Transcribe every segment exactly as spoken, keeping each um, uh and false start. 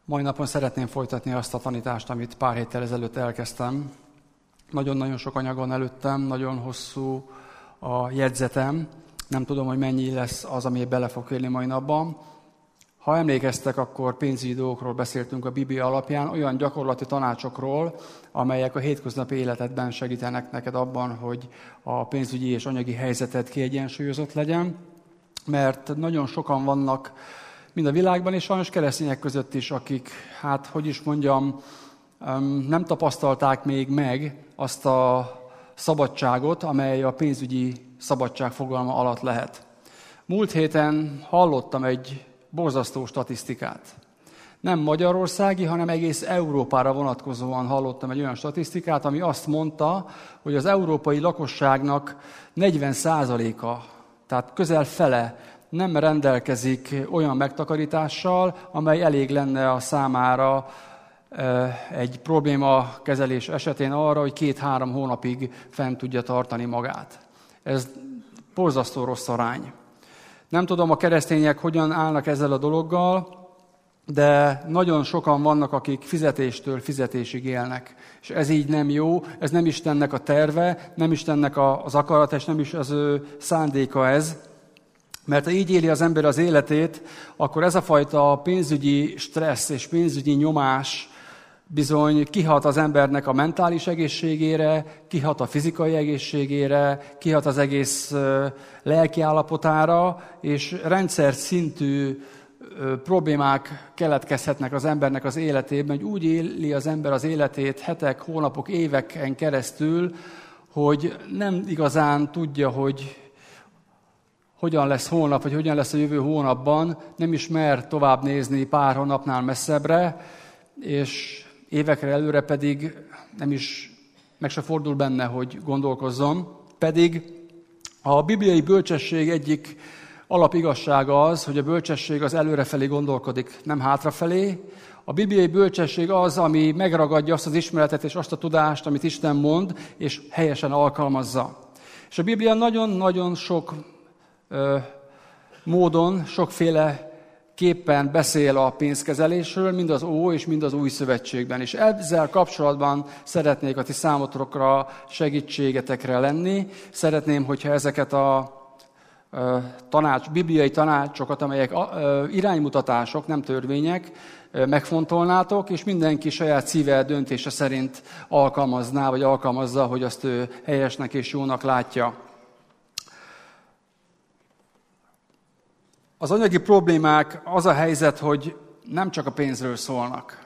Mai napon szeretném folytatni azt a tanítást, amit pár héttel ezelőtt elkezdtem. Nagyon-nagyon sok anyagon előttem, nagyon hosszú a jegyzetem. Nem tudom, hogy mennyi lesz az, ami bele fog férni mai napban. Ha emlékeztek, akkor pénzügyi dolgokról beszéltünk a Biblia alapján, olyan gyakorlati tanácsokról, amelyek a hétköznapi életedben segítenek neked abban, hogy a pénzügyi és anyagi helyzeted kiegyensúlyozott legyen. Mert nagyon sokan vannak mind a világban, és sajnos keresztények között is, akik, hát hogy is mondjam, nem tapasztalták még meg azt a szabadságot, amely a pénzügyi szabadság fogalma alatt lehet. Múlt héten hallottam egy borzasztó statisztikát. Nem magyarországi, hanem egész Európára vonatkozóan hallottam egy olyan statisztikát, ami azt mondta, hogy az európai lakosságnak negyven százaléka, tehát közel fele nem rendelkezik olyan megtakarítással, amely elég lenne a számára egy probléma kezelés esetén arra, hogy két-három hónapig fent tudja tartani magát. Ez borzasztó rossz arány. Nem tudom, a keresztények hogyan állnak ezzel a dologgal, de nagyon sokan vannak, akik fizetéstől fizetésig élnek. És ez így nem jó, ez nem Istennek a terve, nem Istennek az akarata, és nem is az ő szándéka ez. Mert ha így éli az ember az életét, akkor ez a fajta pénzügyi stressz és pénzügyi nyomás bizony kihat az embernek a mentális egészségére, kihat a fizikai egészségére, kihat az egész lelki állapotára, és rendszer szintű problémák keletkezhetnek az embernek az életében, hogy úgy éli az ember az életét hetek, hónapok, éveken keresztül, hogy nem igazán tudja, hogy hogyan lesz holnap, vagy hogyan lesz a jövő hónapban, nem is mer tovább nézni pár hónapnál messzebbre, és évekre előre pedig nem is meg se fordul benne, hogy gondolkozzon. Pedig a bibliai bölcsesség egyik alapigazsága az, hogy a bölcsesség az előrefelé gondolkodik, nem hátrafelé. A bibliai bölcsesség az, ami megragadja azt az ismeretet és azt a tudást, amit Isten mond, és helyesen alkalmazza. És a Biblia nagyon-nagyon sok ö, módon, sokféle képpen beszél a pénzkezelésről, mind az Ó és mind az Új Szövetségben. És ezzel kapcsolatban szeretnék a ti számotokra segítségetekre lenni. Szeretném, hogyha ezeket a tanács, bibliai tanácsokat, amelyek iránymutatások, nem törvények, megfontolnátok, és mindenki saját szíve döntése szerint alkalmazná, vagy alkalmazza, hogy azt ő helyesnek és jónak látja. Az anyagi problémák, az a helyzet, hogy nem csak a pénzről szólnak.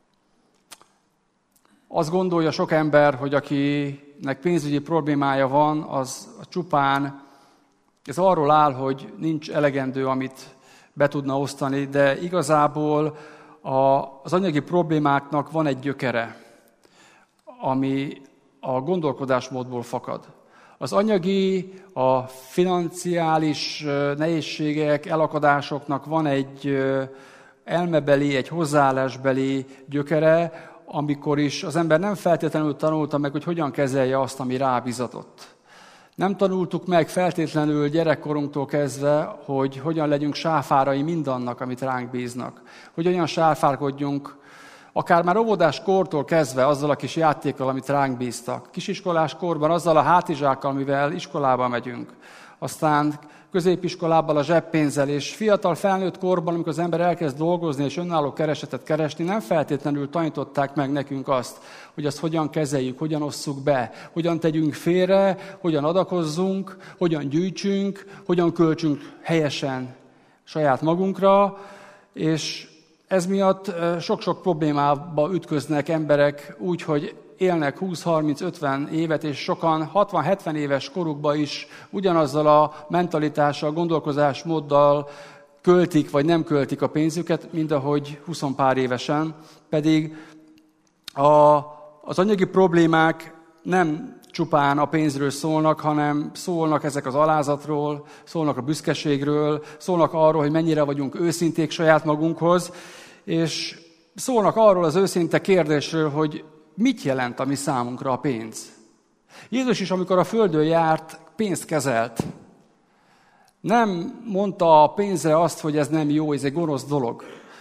Azt gondolja sok ember, hogy akinek pénzügyi problémája van, az csupán, ez arról áll, hogy nincs elegendő, amit be tudna osztani, de igazából a, az anyagi problémáknak van egy gyökere, ami a gondolkodásmódból fakad. Az anyagi, a financiális nehézségek, elakadásoknak van egy elmebeli, egy hozzáállásbeli gyökere, amikor is az ember nem feltétlenül tanulta meg, hogy hogyan kezelje azt, ami rábízatott. Nem tanultuk meg feltétlenül gyerekkorunktól kezdve, hogy hogyan legyünk sáfárai mindannak, amit ránk bíznak. Hogy olyan sáfárkodjunk, akár már óvodás kortól kezdve azzal a kis játékkal, amit ránk bíztak. Kisiskolás korban azzal a hátizsákkal, amivel iskolába megyünk. Aztán középiskolában a zseppénzzel, és fiatal felnőtt korban, amikor az ember elkezd dolgozni és önálló keresetet keresni, nem feltétlenül tanították meg nekünk azt, hogy azt hogyan kezeljük, hogyan osszuk be, hogyan tegyünk félre, hogyan adakozzunk, hogyan gyűjtsünk, hogyan költsünk helyesen saját magunkra, és ez miatt sok-sok problémába ütköznek emberek úgy, hogy élnek húsz, harminc, ötven évet, és sokan hatvan-hetven éves korukban is ugyanazzal a mentalitással, gondolkozásmóddal költik, vagy nem költik a pénzüket, mint ahogy húsz pár évesen. Pedig a, az anyagi problémák nem csupán a pénzről szólnak, hanem szólnak ezek az alázatról, szólnak a büszkeségről, szólnak arról, hogy mennyire vagyunk őszinték saját magunkhoz, és szólnak arról az őszinte kérdésről, hogy mit jelent a mi számunkra a pénz. Jézus is, amikor a földön járt, pénzt kezelt. Nem mondta a pénzre azt, hogy ez nem jó, ez egy gonosz dolog.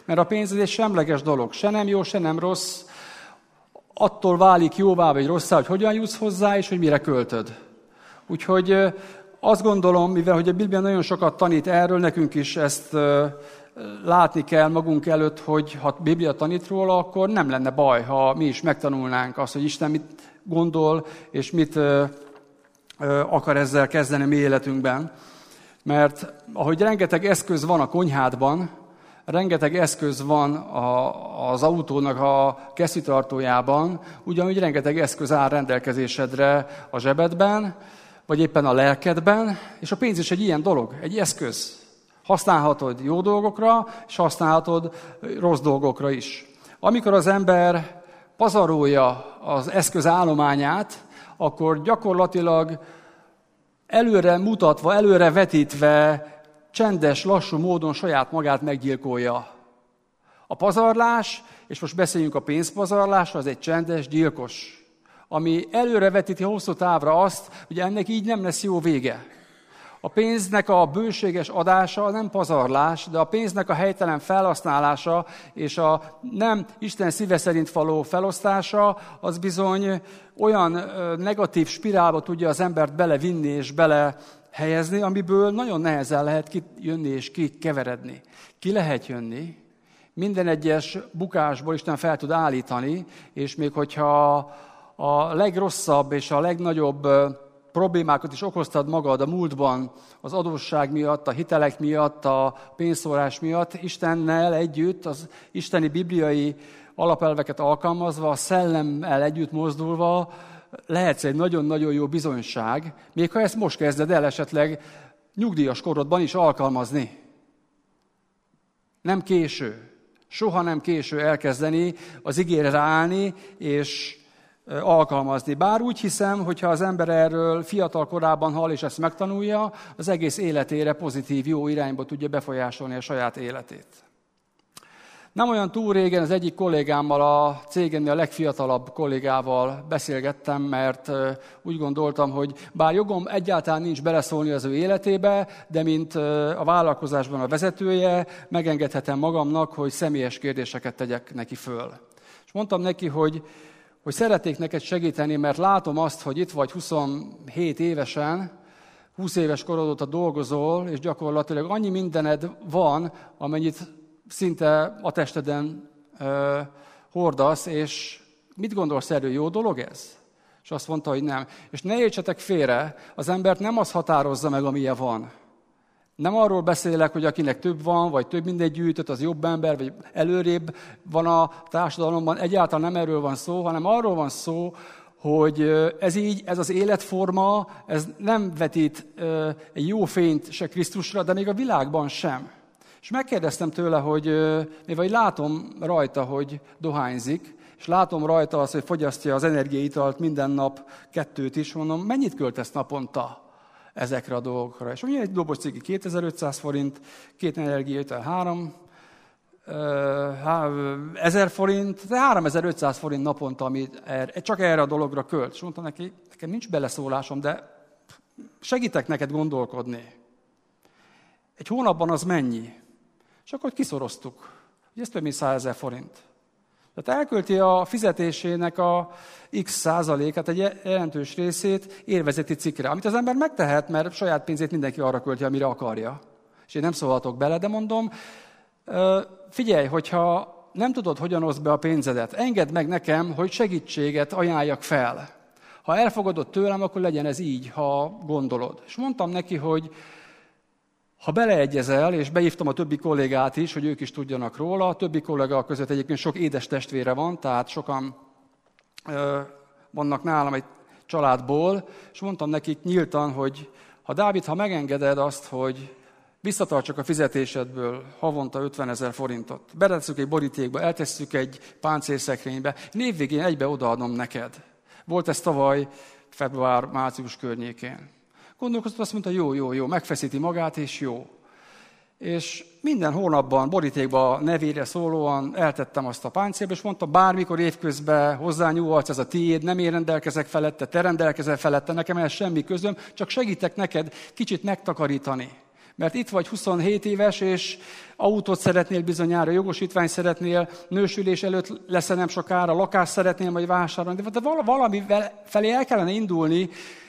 Mert a pénz egy semleges dolog. Se nem jó, se nem rossz. Attól válik jóvá vagy rosszá, hogy hogyan jutsz hozzá, és hogy mire költöd. Úgyhogy azt gondolom, mivel hogy a Biblia nagyon sokat tanít erről, nekünk is ezt látni kell magunk előtt, hogy ha a Biblia tanít róla, akkor nem lenne baj, ha mi is megtanulnánk azt, hogy Isten mit gondol, és mit akar ezzel kezdeni a mi életünkben. Mert ahogy rengeteg eszköz van a konyhádban, rengeteg eszköz van a, az autónak a kesztyűtartójában, ugyanúgy rengeteg eszköz áll rendelkezésedre a zsebedben, vagy éppen a lelkedben, és a pénz is egy ilyen dolog, egy eszköz. Használhatod jó dolgokra, és használhatod rossz dolgokra is. Amikor az ember pazarolja az eszköz állományát, akkor gyakorlatilag előre mutatva, előre vetítve, csendes, lassú módon saját magát meggyilkolja. A pazarlás, és most beszéljünk a pénzpazarlásra, az egy csendes gyilkos, ami előrevetíti hosszú távra azt, hogy ennek így nem lesz jó vége. A pénznek a bőséges adása nem pazarlás, de a pénznek a helytelen felhasználása és a nem Isten szíve szerint való felosztása, az bizony olyan negatív spirálba tudja az embert belevinni és belehelyezni, amiből nagyon nehezen lehet kijönni és kikeveredni. Ki lehet jönni, minden egyes bukásból Isten fel tud állítani, és még hogyha a legrosszabb és a legnagyobb problémákat is okoztad magad a múltban, az adósság miatt, a hitelek miatt, a pénzszórás miatt, Istennel együtt, az isteni bibliai alapelveket alkalmazva, a szellemmel együtt mozdulva lehetsz egy nagyon-nagyon jó bizonyság, még ha ezt most kezded el esetleg nyugdíjas korodban is alkalmazni. Nem késő. Soha nem késő elkezdeni az igére ráállni, és alkalmazni. Bár úgy hiszem, hogyha az ember erről fiatal korában hall, és ezt megtanulja, az egész életére pozitív, jó irányba tudja befolyásolni a saját életét. Nem olyan túl régen az egyik kollégámmal, a cégemnél a legfiatalabb kollégával beszélgettem, mert úgy gondoltam, hogy bár jogom egyáltalán nincs beleszólni az ő életébe, de mint a vállalkozásban a vezetője, megengedhetem magamnak, hogy személyes kérdéseket tegyek neki föl. És mondtam neki, hogy hogy szeretnék neked segíteni, mert látom azt, hogy itt vagy huszonhét évesen, húsz éves korod óta dolgozol, és gyakorlatilag annyi mindened van, amennyit szinte a testeden ö, hordasz, és mit gondolsz erről, jó dolog ez? És azt mondta, hogy nem. És ne értsetek félre, az embert nem az határozza meg, amilyen van. Nem arról beszélek, hogy akinek több van, vagy több mindegy gyűjtött, az jobb ember, vagy előrébb van a társadalomban. Egyáltalán nem erről van szó, hanem arról van szó, hogy ez így, ez az életforma, ez nem vetít egy jó fényt se Krisztusra, de még a világban sem. És megkérdeztem tőle, hogy mivel látom rajta, hogy dohányzik, és látom rajta azt, hogy fogyasztja az energiaitalt minden nap kettőt is, mondom, mennyit költesz naponta ezekre a dolgokra. És ugye egy dobos cigi kétezer-ötszáz forint, két energiaital három ezer forint, de háromezer-ötszáz forint naponta, amit er, csak erre a dologra költ. És mondtam neki, nekem nincs beleszólásom, de segítek neked gondolkodni. Egy hónapban az mennyi? És akkor kiszoroztuk. Ez több mint százezer forint. Tehát elkölti a fizetésének a x százalékát, egy jelentős részét élvezeti cikkre, amit az ember megtehet, mert saját pénzét mindenki arra költi, amire akarja. És én nem szólhatok bele, de mondom, figyelj, hogyha nem tudod, hogyan oszd be a pénzedet, engedd meg nekem, hogy segítséget ajánljak fel. Ha elfogadod tőlem, akkor legyen ez így, ha gondolod. És mondtam neki, hogy ha beleegyezel, és behívtam a többi kollégát is, hogy ők is tudjanak róla, a többi kollega között egyébként sok édes testvére van, tehát sokan ö, vannak nálam egy családból, és mondtam nekik nyíltan, hogy ha Dávid, ha megengeded azt, hogy visszatartsak a fizetésedből havonta ötvenezer forintot, betesszük egy borítékba, eltesszük egy páncélszekrénybe, évvégén egybe odaadom neked. Volt ez tavaly február-március környékén. Gondolkozott, azt mondta, jó, jó, jó, megfeszíti magát, és jó. És minden hónapban borítékba nevére szólóan eltettem azt a páncélba, és mondta, bármikor évközben hozzányúlhatsz, ez a tiéd, nem én rendelkezek felette, te rendelkezel felette, nekem ehhez semmi közöm, csak segítek neked kicsit megtakarítani. Mert itt vagy huszonhét éves, és autót szeretnél bizonyára, jogosítványt szeretnél, nősülés előtt lesz nem sokára, lakást szeretnél majd vásárolni, de valami felé el kellene indulni,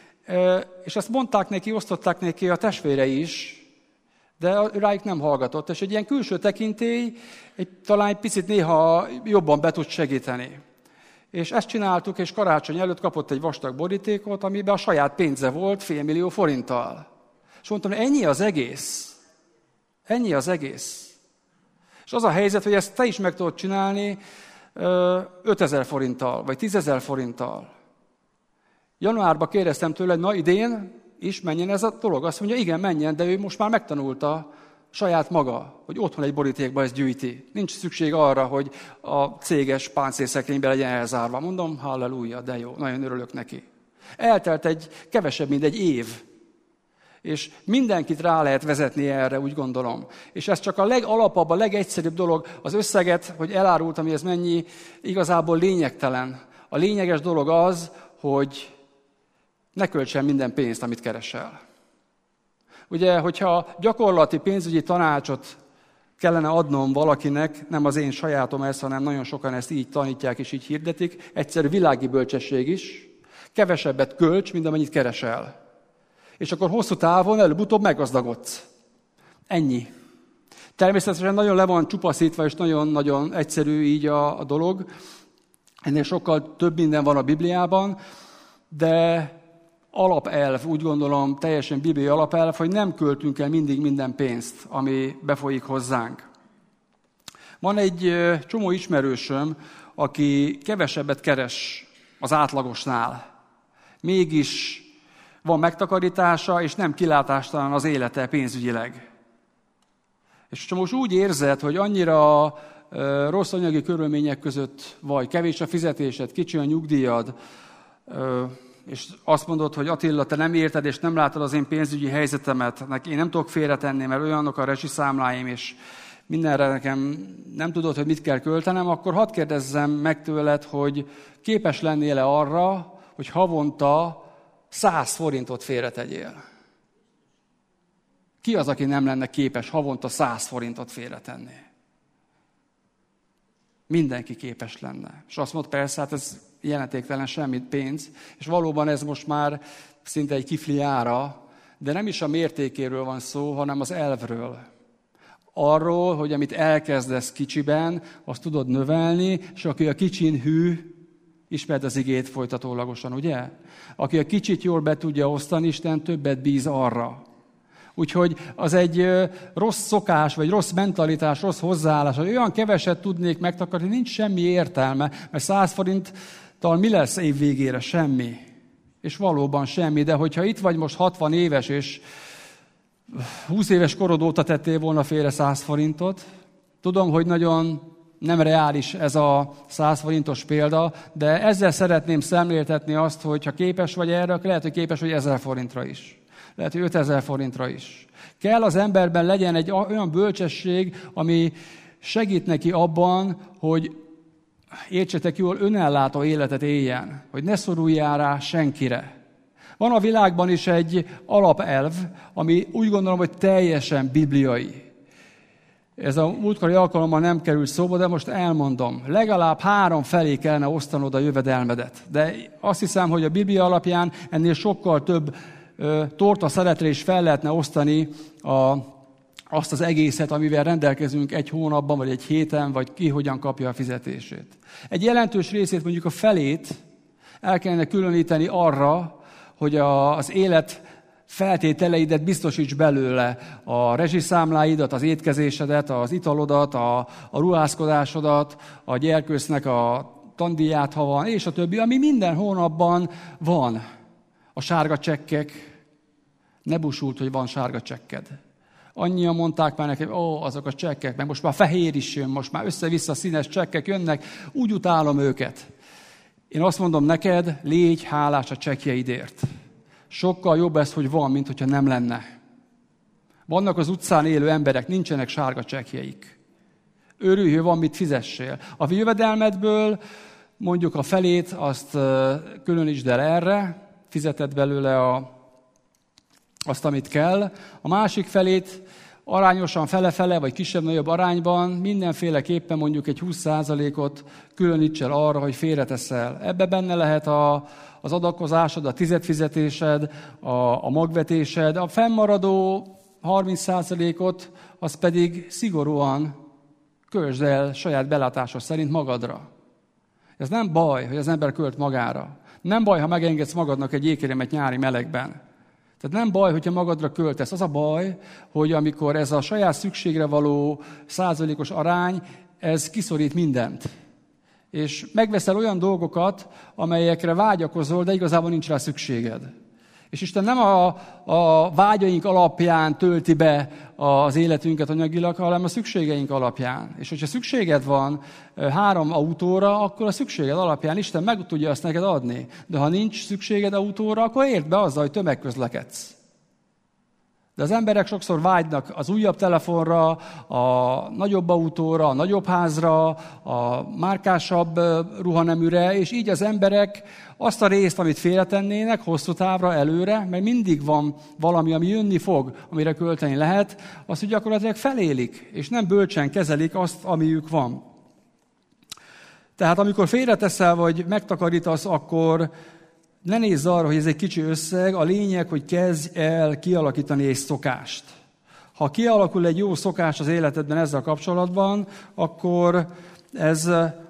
és ezt mondták neki, osztották neki a testvérei is, de rájuk nem hallgatott, és egy ilyen külső tekintély egy, talán egy picit néha jobban be tud segíteni. És ezt csináltuk, és karácsony előtt kapott egy vastag borítékot, amiben a saját pénze volt félmillió forinttal. És mondtam, hogy ennyi az egész. Ennyi az egész. És az a helyzet, hogy ezt te is meg tudod csinálni ötezer forinttal, vagy tízezer forinttal. Januárban kérdeztem tőle, na idén is menjen ez a dolog. Azt mondja, igen, menjen, de ő most már megtanulta saját maga, hogy otthon egy borítékba ezt gyűjti. Nincs szükség arra, hogy a céges páncélszekrénybe legyen elzárva. Mondom, halleluja, de jó, nagyon örülök neki. Eltelt egy kevesebb, mint egy év. És mindenkit rá lehet vezetni erre, úgy gondolom. És ez csak a legalapabb, a legegyszerűbb dolog, az összeget, hogy elárultam, hogy ez mennyi, igazából lényegtelen. A lényeges dolog az, hogy ne költsen minden pénzt, amit keresel. Ugye, hogyha gyakorlati pénzügyi tanácsot kellene adnom valakinek, nem az én sajátom ez, hanem nagyon sokan ezt így tanítják és így hirdetik, egyszerű világi bölcsesség is, kevesebbet költs, mint amennyit keresel. És akkor hosszú távon előbb-utóbb meggazdagodsz. Ennyi. Természetesen nagyon le van csupaszítva, és nagyon-nagyon egyszerű így a, a dolog. Ennél sokkal több minden van a Bibliában, de alapelv, úgy gondolom, teljesen bibliai alapelv, hogy nem költünk el mindig minden pénzt, ami befolyik hozzánk. Van egy csomó ismerősöm, aki kevesebbet keres az átlagosnál. Mégis van megtakarítása, és nem kilátástalan az élete pénzügyileg. És most úgy érzed, hogy annyira rossz anyagi körülmények között vagy, kevés a fizetésed, kicsi a nyugdíjad, és azt mondod, hogy Attila, te nem érted, és nem látod az én pénzügyi helyzetemet, én nem tudok félretenni, mert olyanok a rezsiszámláim, és mindenre nekem nem tudod, hogy mit kell költenem, akkor hadd kérdezzem meg tőled, hogy képes lennél-e arra, hogy havonta száz forintot félretegyél. Ki az, aki nem lenne képes havonta száz forintot félretenni? Mindenki képes lenne. És azt mondta, persze, hát ez jelentéktelen semmit pénz, és valóban ez most már szinte egy kifli ára, de nem is a mértékéről van szó, hanem az elvről. Arról, hogy amit elkezdesz kicsiben, azt tudod növelni, és aki a kicsin hű, ismerd az igét folytatólagosan, ugye? Aki a kicsit jól be tudja osztani, Isten többet bíz arra. Úgyhogy az egy rossz szokás, vagy rossz mentalitás, rossz hozzáállás, hogy olyan keveset tudnék megtakarítani, nincs semmi értelme, mert száz forinttal mi lesz év végére? Semmi. És valóban semmi, de hogyha itt vagy most hatvan éves, és húsz éves korod óta tettél volna félre száz forintot, tudom, hogy nagyon nem reális ez a száz forintos példa, de ezzel szeretném szemléltetni azt, hogy ha képes vagy erre, akkor lehet, hogy képes vagy ezer forintra is. Lehet, hogy ötezer forintra is. Kell az emberben legyen egy olyan bölcsesség, ami segít neki abban, hogy értsetek jól, önellátó életet éljen, hogy ne szoruljál rá senkire. Van a világban is egy alapelv, ami úgy gondolom, hogy teljesen bibliai. Ez a múltkori alkalommal nem került szóba, de most elmondom. Legalább három felé kellene osztanod a jövedelmedet. De azt hiszem, hogy a Biblia alapján ennél sokkal több ö, torta szeletre is fel lehetne osztani a, azt az egészet, amivel rendelkezünk egy hónapban, vagy egy héten, vagy ki hogyan kapja a fizetését. Egy jelentős részét, mondjuk a felét el kellene különíteni arra, hogy a, az élet feltételeidet biztosíts belőle, a rezsiszámláidat, az étkezésedet, az italodat, a, a ruházkodásodat, a gyerkősznek a tandíját, ha van, és a többi, ami minden hónapban van. A sárga csekkek, ne busult, hogy van sárga csekked. Annyian mondták már nekem, ó, azok a csekkek, meg most már fehér is jön, most már össze-vissza színes csekkek jönnek, úgy utálom őket. Én azt mondom neked, légy hálás a csekkjeidért. Sokkal jobb ez, hogy van, mint hogyha nem lenne. Vannak az utcán élő emberek, nincsenek sárga csekkjeik. Örülj, hogy van mit fizessél. A jövedelmedből mondjuk a felét, azt különítsd el erre, fizeted belőle a, azt, amit kell. A másik felét arányosan fele-fele, vagy kisebb-nagyobb arányban mindenféleképpen mondjuk egy húsz százalékot különíts el arra, hogy félreteszel. Ebbe benne lehet a, az adakozásod, a tizedfizetésed, a, a magvetésed, a fennmaradó harminc százalékot, az pedig szigorúan költsd el saját belátásod szerint magadra. Ez nem baj, hogy az ember költ magára. Nem baj, ha megengedsz magadnak egy jégkéremet nyári melegben. Tehát nem baj, hogyha magadra költesz. Az a baj, hogy amikor ez a saját szükségre való százalékos arány, ez kiszorít mindent. És megveszel olyan dolgokat, amelyekre vágyakozol, de igazából nincs rá szükséged. És Isten nem a, a vágyaink alapján tölti be az életünket anyagilag, hanem a szükségeink alapján. És hogyha szükséged van három autóra, akkor a szükséged alapján Isten meg tudja azt neked adni. De ha nincs szükséged autóra, akkor érd be azzal, hogy tömegközlekedsz. De az emberek sokszor vágynak az újabb telefonra, a nagyobb autóra, a nagyobb házra, a márkásabb ruhaneműre, és így az emberek azt a részt, amit félretennének hosszú távra előre, mert mindig van valami, ami jönni fog, amire költeni lehet, azt, hogy gyakorlatilag felélik, és nem bölcsen kezelik azt, amiük van. Tehát amikor félreteszel, vagy megtakarítasz, akkor ne nézz arra, hogy ez egy kicsi összeg, a lényeg, hogy kezdj el kialakítani egy szokást. Ha kialakul egy jó szokás az életedben ezzel kapcsolatban, akkor ez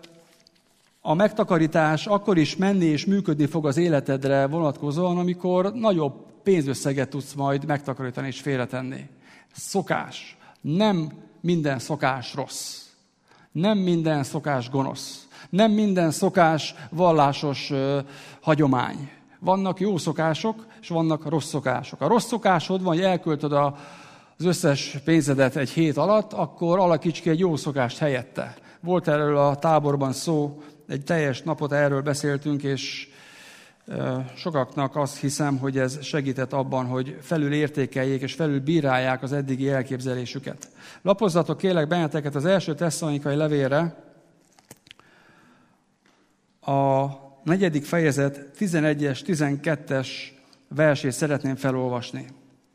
a megtakarítás akkor is menni és működni fog az életedre vonatkozóan, amikor nagyobb pénzösszeget tudsz majd megtakarítani és félretenni. Szokás. Nem minden szokás rossz. Nem minden szokás gonosz. Nem minden szokás vallásos uh, hagyomány. Vannak jó szokások, és vannak rossz szokások. A rossz szokásod van, hogy elköltöd a, az összes pénzedet egy hét alatt, akkor alakíts ki egy jó szokást helyette. Volt erről a táborban szó, egy teljes napot erről beszéltünk, és uh, sokaknak azt hiszem, hogy ez segített abban, hogy felül értékeljék és felül bírálják az eddigi elképzelésüket. Lapozzatok kérlek benneteket az első Tesszalonikai levélre, a negyedik fejezet tizenegyes, tizenkettes versét szeretném felolvasni.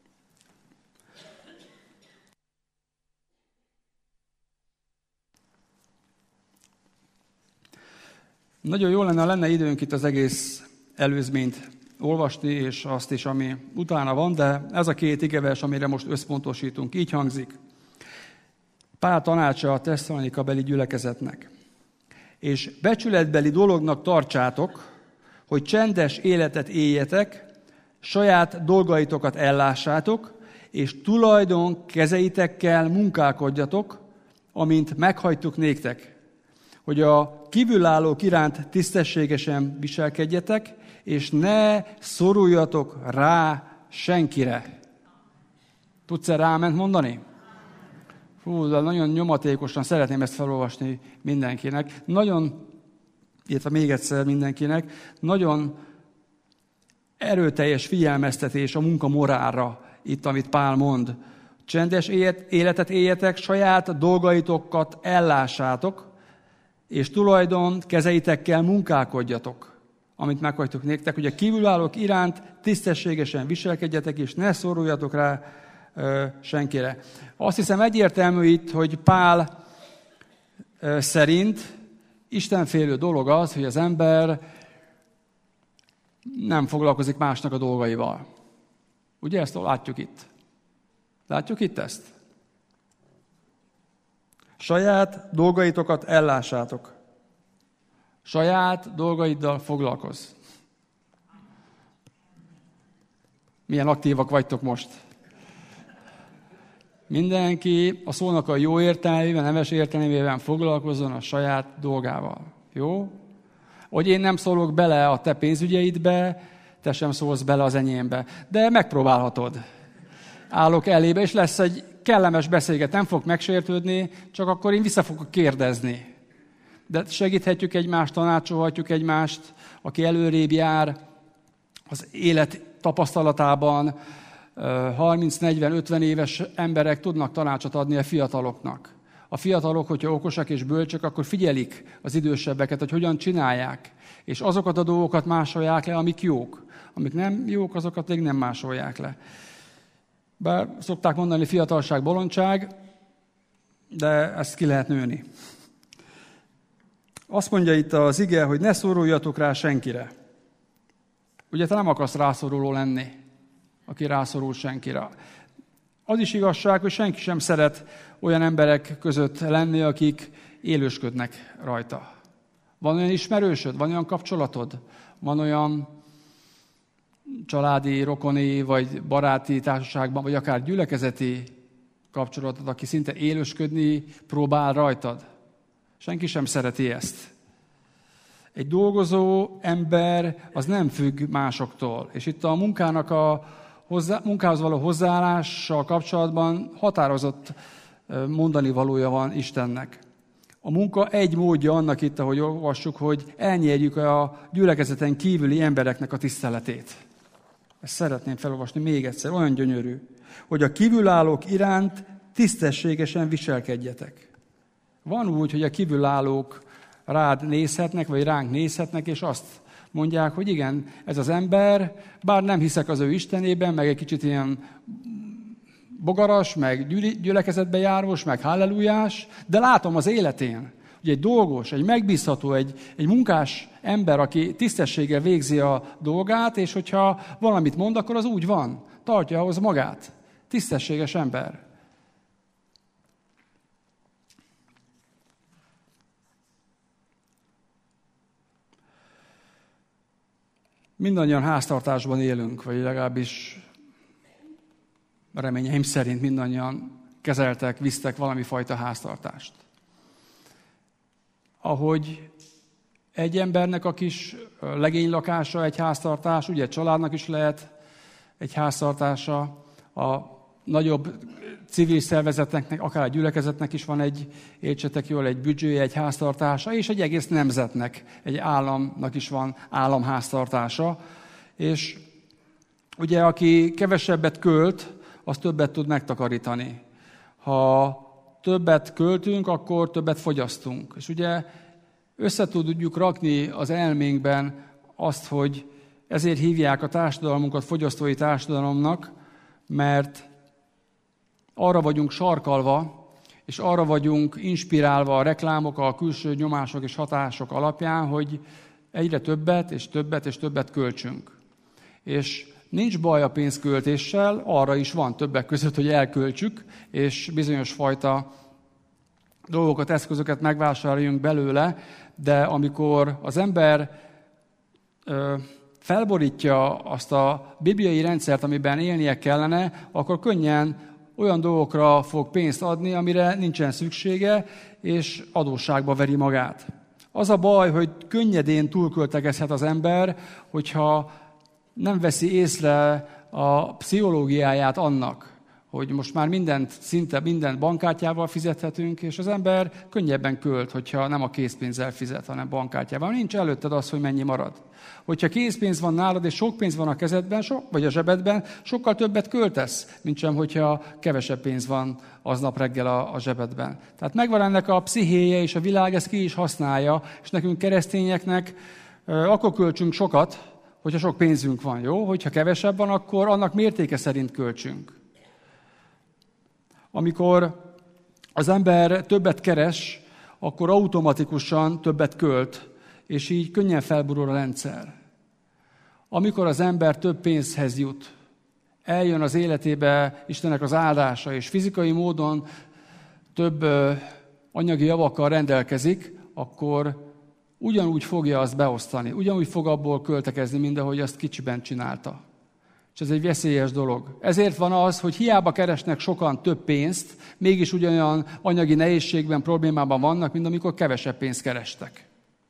Nagyon jó lenne, ha lenne időnk itt az egész előzményt olvasni, és azt is, ami utána van, de ez a két igevers, amire most összpontosítunk, így hangzik. Pál tanácsa a Tesszalonika-beli gyülekezetnek. És becsületbeli dolognak tartsátok, hogy csendes életet éljetek, saját dolgaitokat ellássátok, és tulajdon kezeitekkel munkálkodjatok, amint meghagytuk néktek, hogy a kívülállók iránt tisztességesen viselkedjetek, és ne szoruljatok rá senkire. Tudsz-e ráment mondani? Hú, de nagyon nyomatékosan szeretném ezt felolvasni mindenkinek. Nagyon, illetve még egyszer mindenkinek, nagyon erőteljes figyelmeztetés a munka morálra itt, amit Pál mond. Csendes életet éljetek, saját dolgaitokat ellássátok, és tulajdon kezeitekkel munkálkodjatok, amit meghagytuk néktek, hogy a kívülállók iránt tisztességesen viselkedjetek, és ne szoruljatok rá ö, senkire. Azt hiszem egyértelmű itt, hogy Pál ö, szerint istenfélő dolog az, hogy az ember nem foglalkozik másnak a dolgaival. Ugye ezt látjuk itt? Látjuk itt ezt? Saját dolgaitokat ellássátok. Saját dolgaiddal foglalkozz. Milyen aktívak vagytok most? Mindenki a szónak a jó értelmében, nemes értelmében foglalkozzon a saját dolgával. Jó? Hogy én nem szólok bele a te pénzügyeidbe, te sem szólsz bele az enyémbe. De megpróbálhatod. Állok elébe, és lesz egy kellemes beszélget, nem fog megsértődni, csak akkor én vissza fogok kérdezni. De segíthetjük egymást, tanácsolhatjuk egymást, aki előrébb jár az élet tapasztalatában, harminc, negyven, ötven éves emberek tudnak tanácsot adni a fiataloknak. A fiatalok, hogyha okosak és bölcsök, akkor figyelik az idősebbeket, hogy hogyan csinálják, és azokat a dolgokat másolják le, amik jók. Amik nem jók, azokat még nem másolják le. Bár szokták mondani, fiatalság, bolondság, de ezt ki lehet nőni. Azt mondja itt az ige, hogy ne szoruljatok rá senkire. Ugye te nem akarsz rászoruló lenni, aki rászorul senkire. Az is igazság, hogy senki sem szeret olyan emberek között lenni, akik élősködnek rajta. Van olyan ismerősöd, van olyan kapcsolatod, van olyan családi, rokoni, vagy baráti társaságban, vagy akár gyülekezeti kapcsolatod, aki szinte élősködni próbál rajtad. Senki sem szereti ezt. Egy dolgozó ember az nem függ másoktól. És itt a munkának a hozzá, munkához való hozzáállással kapcsolatban határozott mondani valója van Istennek. A munka egy módja annak itt, ahogy olvassuk, hogy elnyerjük a gyülekezeten kívüli embereknek a tiszteletét. Ezt szeretném felolvasni még egyszer, olyan gyönyörű, hogy a kívülállók iránt tisztességesen viselkedjetek. Van úgy, hogy a kívülállók rád nézhetnek, vagy ránk nézhetnek, és azt mondják, hogy igen, ez az ember, bár nem hiszek az ő Istenében, meg egy kicsit ilyen bogaras, meg gyülekezetbe járós, meg hallelujás, de látom az életén, hogy egy dolgos, egy megbízható, egy, egy munkás ember, aki tisztességgel végzi a dolgát, és hogyha valamit mond, akkor az úgy van. Tartja ahhoz magát. Tisztességes ember. Mindannyian háztartásban élünk, vagy legalábbis reményeim szerint mindannyian kezeltek, visztek valami fajta háztartást. Ahogy egy embernek a kis legénylakása egy háztartás, ugye egy családnak is lehet egy háztartása, a nagyobb civil szervezetnek, akár a gyülekezetnek is van egy, értsetek jól, egy büdzséje, egy háztartása, és egy egész nemzetnek, egy államnak is van államháztartása. És ugye, aki kevesebbet költ, az többet tud megtakarítani. Ha többet költünk, akkor többet fogyasztunk. És ugye össze tudjuk rakni az elménkben azt, hogy ezért hívják a társadalmunkat fogyasztói társadalomnak, mert arra vagyunk sarkalva, és arra vagyunk inspirálva a reklámok, a külső nyomások és hatások alapján, hogy egyre többet és többet és többet költsünk. És nincs baj a pénzköltéssel, arra is van többek között, hogy elköltsük, és bizonyos fajta dolgokat, eszközöket megvásároljunk belőle, de amikor az ember ö, felborítja azt a bibliai rendszert, amiben élnie kellene, akkor könnyen olyan dolgokra fog pénzt adni, amire nincsen szüksége, és adósságba veri magát. Az a baj, hogy könnyedén túlköltekezhet az ember, hogyha nem veszi észre a pszichológiáját annak, hogy most már mindent, szinte mindent bankkártyával fizethetünk, és az ember könnyebben költ, hogyha nem a készpénzzel fizet, hanem bankkártyával. Nincs előtted az, hogy mennyi marad. Hogyha készpénz van nálad, és sok pénz van a kezedben, sok, vagy a zsebedben, sokkal többet költesz, mint sem, hogyha kevesebb pénz van aznap reggel a, a zsebedben. Tehát megvan ennek a pszichéje, és a világ ezt ki is használja, és nekünk keresztényeknek akkor költsünk sokat, hogyha sok pénzünk van, jó? Hogyha kevesebb van, akkor annak mértéke szerint költsünk. Amikor az ember többet keres, akkor automatikusan többet költ, és így könnyen felborul a rendszer. Amikor az ember több pénzhez jut, eljön az életébe Istennek az áldása, és fizikai módon több anyagi javakkal rendelkezik, akkor ugyanúgy fogja azt beosztani, ugyanúgy fog abból költekezni, mint ahogy azt kicsiben csinálta. És ez egy veszélyes dolog. Ezért van az, hogy hiába keresnek sokan több pénzt, mégis ugyanolyan anyagi nehézségben, problémában vannak, mint amikor kevesebb pénzt kerestek.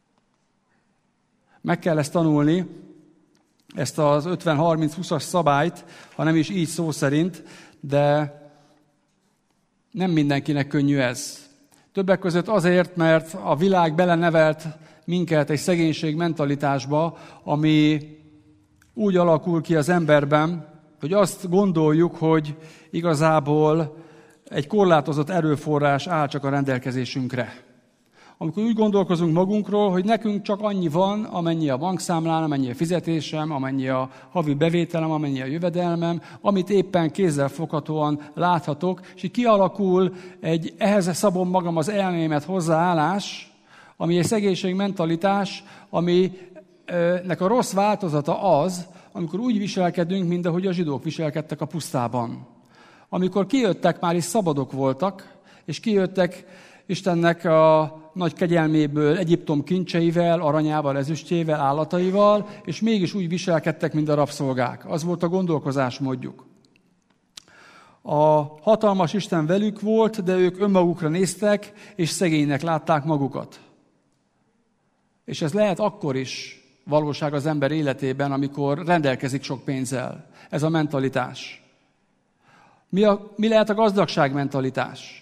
Meg kell ezt tanulni, ezt az ötven harminc húszas szabályt, ha nem is így szó szerint, de nem mindenkinek könnyű ez. Többek között azért, mert a világ belenevelt minket egy szegénység mentalitásba, ami úgy alakul ki az emberben, hogy azt gondoljuk, hogy igazából egy korlátozott erőforrás áll csak a rendelkezésünkre. Amikor úgy gondolkozunk magunkról, hogy nekünk csak annyi van, amennyi a bankszámlán, amennyi a fizetésem, amennyi a havi bevételem, amennyi a jövedelmem, amit éppen kézzelfoghatóan láthatok, és így kialakul egy ehhez szabom magam az elmémet hozzáállás, ami egy szegénység mentalitás, aminek a rossz változata az, amikor úgy viselkedünk, mint ahogy a zsidók viselkedtek a pusztában. Amikor kijöttek, már is szabadok voltak, és kijöttek Istennek a nagy kegyelméből Egyiptom kincseivel, aranyával, ezüstjével, állataival, és mégis úgy viselkedtek, mint a rabszolgák. Az volt a gondolkozásmódjuk. A hatalmas Isten velük volt, de ők önmagukra néztek, és szegénynek látták magukat. És ez lehet akkor is valóság az ember életében, amikor rendelkezik sok pénzzel. Ez a mentalitás. Mi, a, mi lehet a gazdagság mentalitás?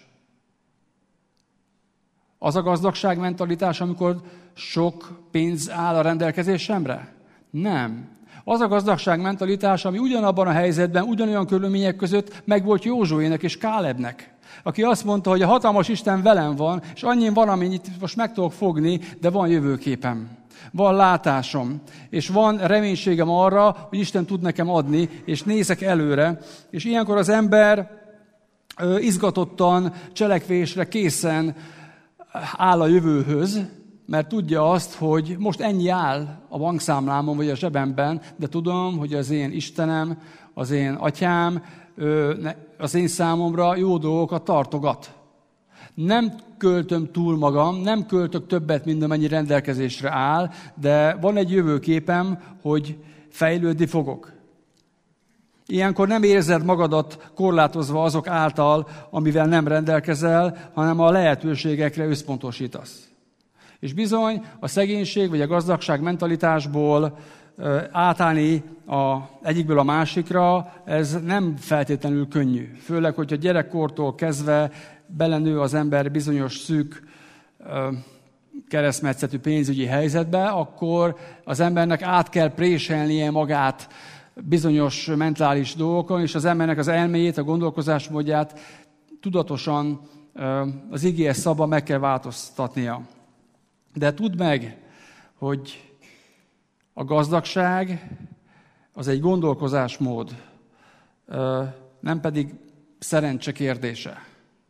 Az a gazdagság mentalitás, amikor sok pénz áll a rendelkezésemre? Nem. Az a gazdagság mentalitás, ami ugyanabban a helyzetben, ugyanolyan körülmények között megvolt Józsuének és Kálebnek, aki azt mondta, hogy a hatalmas Isten velem van, és annyi van, amennyit most meg tudok fogni, de van jövőképem. Van látásom, és van reménységem arra, hogy Isten tud nekem adni, és nézek előre, és ilyenkor az ember izgatottan, cselekvésre készen áll a jövőhöz, mert tudja azt, hogy most ennyi áll a bankszámlámon vagy a zsebemben, de tudom, hogy az én Istenem, az én atyám, az én számomra jó dolgokat tartogat. Nem költöm túl magam, nem költök többet, mint amennyi rendelkezésre áll, de van egy jövőképem, hogy fejlődni fogok. Ilyenkor nem érzed magadat korlátozva azok által, amivel nem rendelkezel, hanem a lehetőségekre összpontosítasz. És bizony a szegénység vagy a gazdagság mentalitásból átállni a, egyikből a másikra, ez nem feltétlenül könnyű. Főleg, hogyha gyerekkortól kezdve belenő az ember bizonyos szűk keresztmetszetű pénzügyi helyzetbe, akkor az embernek át kell préselnie magát bizonyos mentális dolgokon, és az embernek az elméjét, a gondolkozásmódját tudatosan az igéhez szabva meg kell változtatnia. De tudd meg, hogy a gazdagság az egy gondolkozásmód, nem pedig szerencse kérdése.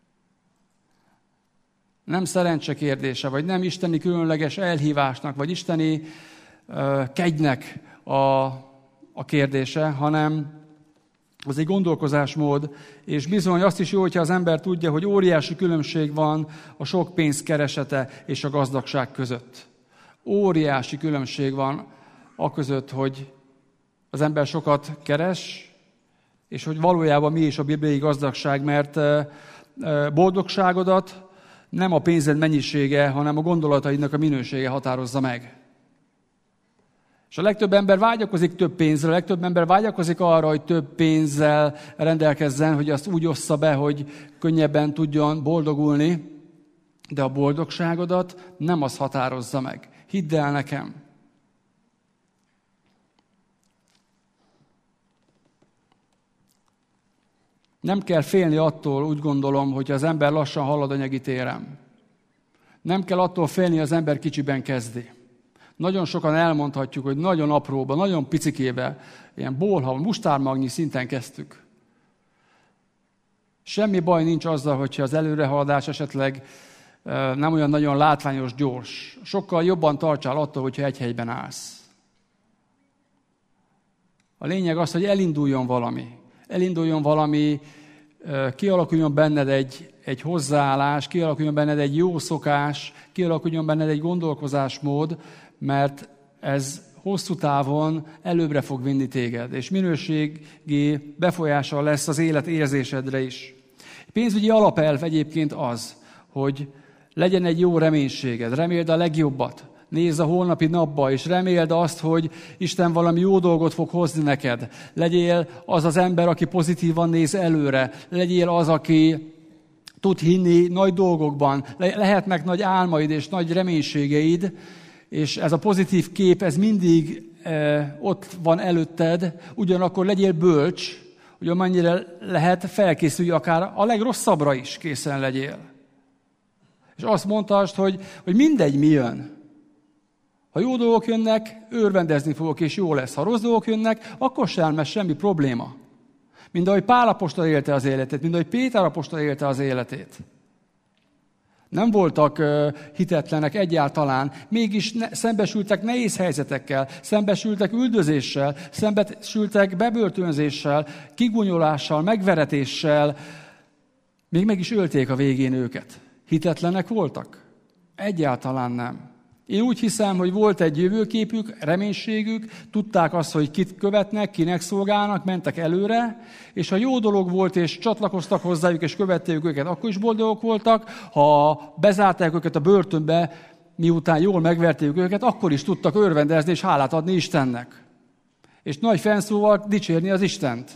Nem szerencse kérdése, vagy nem isteni különleges elhívásnak, vagy isteni kegynek a, a kérdése, hanem az egy gondolkozásmód, és bizony azt is jó, hogyha az ember tudja, hogy óriási különbség van a sok pénz keresete és a gazdagság között. Óriási különbség van a között, hogy az ember sokat keres, és hogy valójában mi is a bibliai gazdagság, mert boldogságodat nem a pénzed mennyisége, hanem a gondolataidnak a minősége határozza meg. És a legtöbb ember vágyakozik több pénzre, a legtöbb ember vágyakozik arra, hogy több pénzzel rendelkezzen, hogy azt úgy ossza be, hogy könnyebben tudjon boldogulni, de a boldogságodat nem az határozza meg. Hidd el nekem! Nem kell félni attól, úgy gondolom, hogy az ember lassan halad anyagi téren. Nem kell attól félni, az ember kicsiben kezdi. Nagyon sokan elmondhatjuk, hogy nagyon apróban, nagyon picikébe, ilyen bolha, mustármagnyi szinten kezdtük. Semmi baj nincs azzal, hogyha az előrehaladás esetleg nem olyan nagyon látványos, gyors. Sokkal jobban tartsál attól, hogyha egy helyben állsz. A lényeg az, hogy elinduljon valami. Elinduljon valami, kialakuljon benned egy, egy hozzáállás, kialakuljon benned egy jó szokás, kialakuljon benned egy gondolkozásmód, mert ez hosszú távon előbbre fog vinni téged, és minőségi befolyással lesz az élet érzésedre is. A pénzügyi alapelv egyébként az, hogy legyen egy jó reménységed, reméld a legjobbat, nézz a holnapi napba, és reméld azt, hogy Isten valami jó dolgot fog hozni neked. Legyél az az ember, aki pozitívan néz előre. Legyél az, aki tud hinni nagy dolgokban. Lehetnek nagy álmaid és nagy reménységeid, és ez a pozitív kép, ez mindig e, ott van előtted, ugyanakkor legyél bölcs, hogy amennyire lehet felkészülj, akár a legrosszabbra is készen legyél. És azt mondta, hogy, hogy mindegy, mi jön. Ha jó dolgok jönnek, örvendezni fogok, és jó lesz. Ha rossz dolgok jönnek, akkor sem lesz semmi probléma. Mind ahogy Pál apostol élte az életét, mind ahogy Péter apostol élte az életét. Nem voltak uh, hitetlenek egyáltalán, mégis ne, szembesültek nehéz helyzetekkel, szembesültek üldözéssel, szembesültek bebörtönzéssel, kigúnyolással, megveretéssel, még meg is ölték a végén őket. Hitetlenek voltak? Egyáltalán nem. Én úgy hiszem, hogy volt egy jövőképük, reménységük, tudták azt, hogy kit követnek, kinek szolgálnak, mentek előre, és ha jó dolog volt, és csatlakoztak hozzájuk, és követték őket, akkor is boldogok voltak. Ha bezárták őket a börtönbe, miután jól megverték őket, akkor is tudtak örvendezni, és hálát adni Istennek. És nagy fennszóval dicsérni az Istent.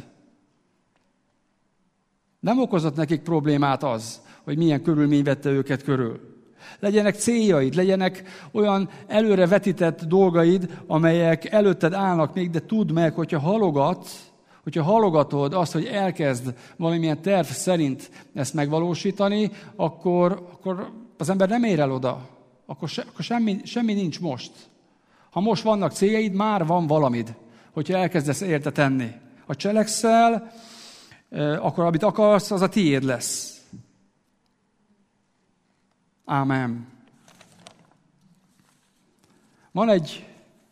Nem okozott nekik problémát az, hogy milyen körülmény vette őket körül. Legyenek céljaid, legyenek olyan előre vetített dolgaid, amelyek előtted állnak még, de tudd meg, hogyha halogatsz, hogyha halogatod azt, hogy elkezd valamilyen terv szerint ezt megvalósítani, akkor, akkor az ember nem ér el oda. Akkor, se, akkor semmi, semmi nincs most. Ha most vannak céljaid, már van valamid, hogyha elkezdesz érte tenni. Ha cselekszel, akkor amit akarsz, az a tiéd lesz. Ámen. Van egy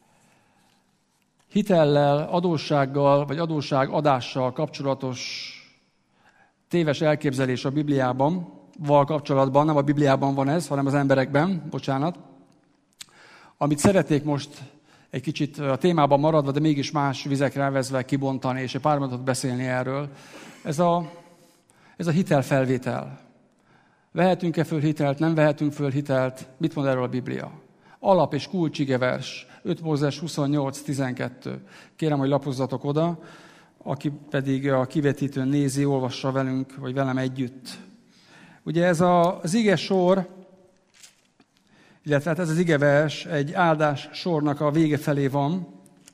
hitellel, adóssággal, vagy adósságadással kapcsolatos téves elképzelés a Bibliában, val kapcsolatban, nem a Bibliában van ez, hanem az emberekben, bocsánat, amit szeretnék most egy kicsit a témában maradva, de mégis más vizekre vezve kibontani, és egy pár mondatot beszélni erről. Ez a, ez a hitelfelvétel. Vehetünk-e föl hitelt, nem vehetünk föl hitelt? Mit mond erről a Biblia? Alap és kulcsigevers, öt Mózes huszonnyolc tizenkettő. Kérem, hogy lapozzatok oda, aki pedig a kivetítőn nézi, olvassa velünk, vagy velem együtt. Ugye ez a, az ige sor, illetve hát ez az igevers egy áldás sornak a vége felé van.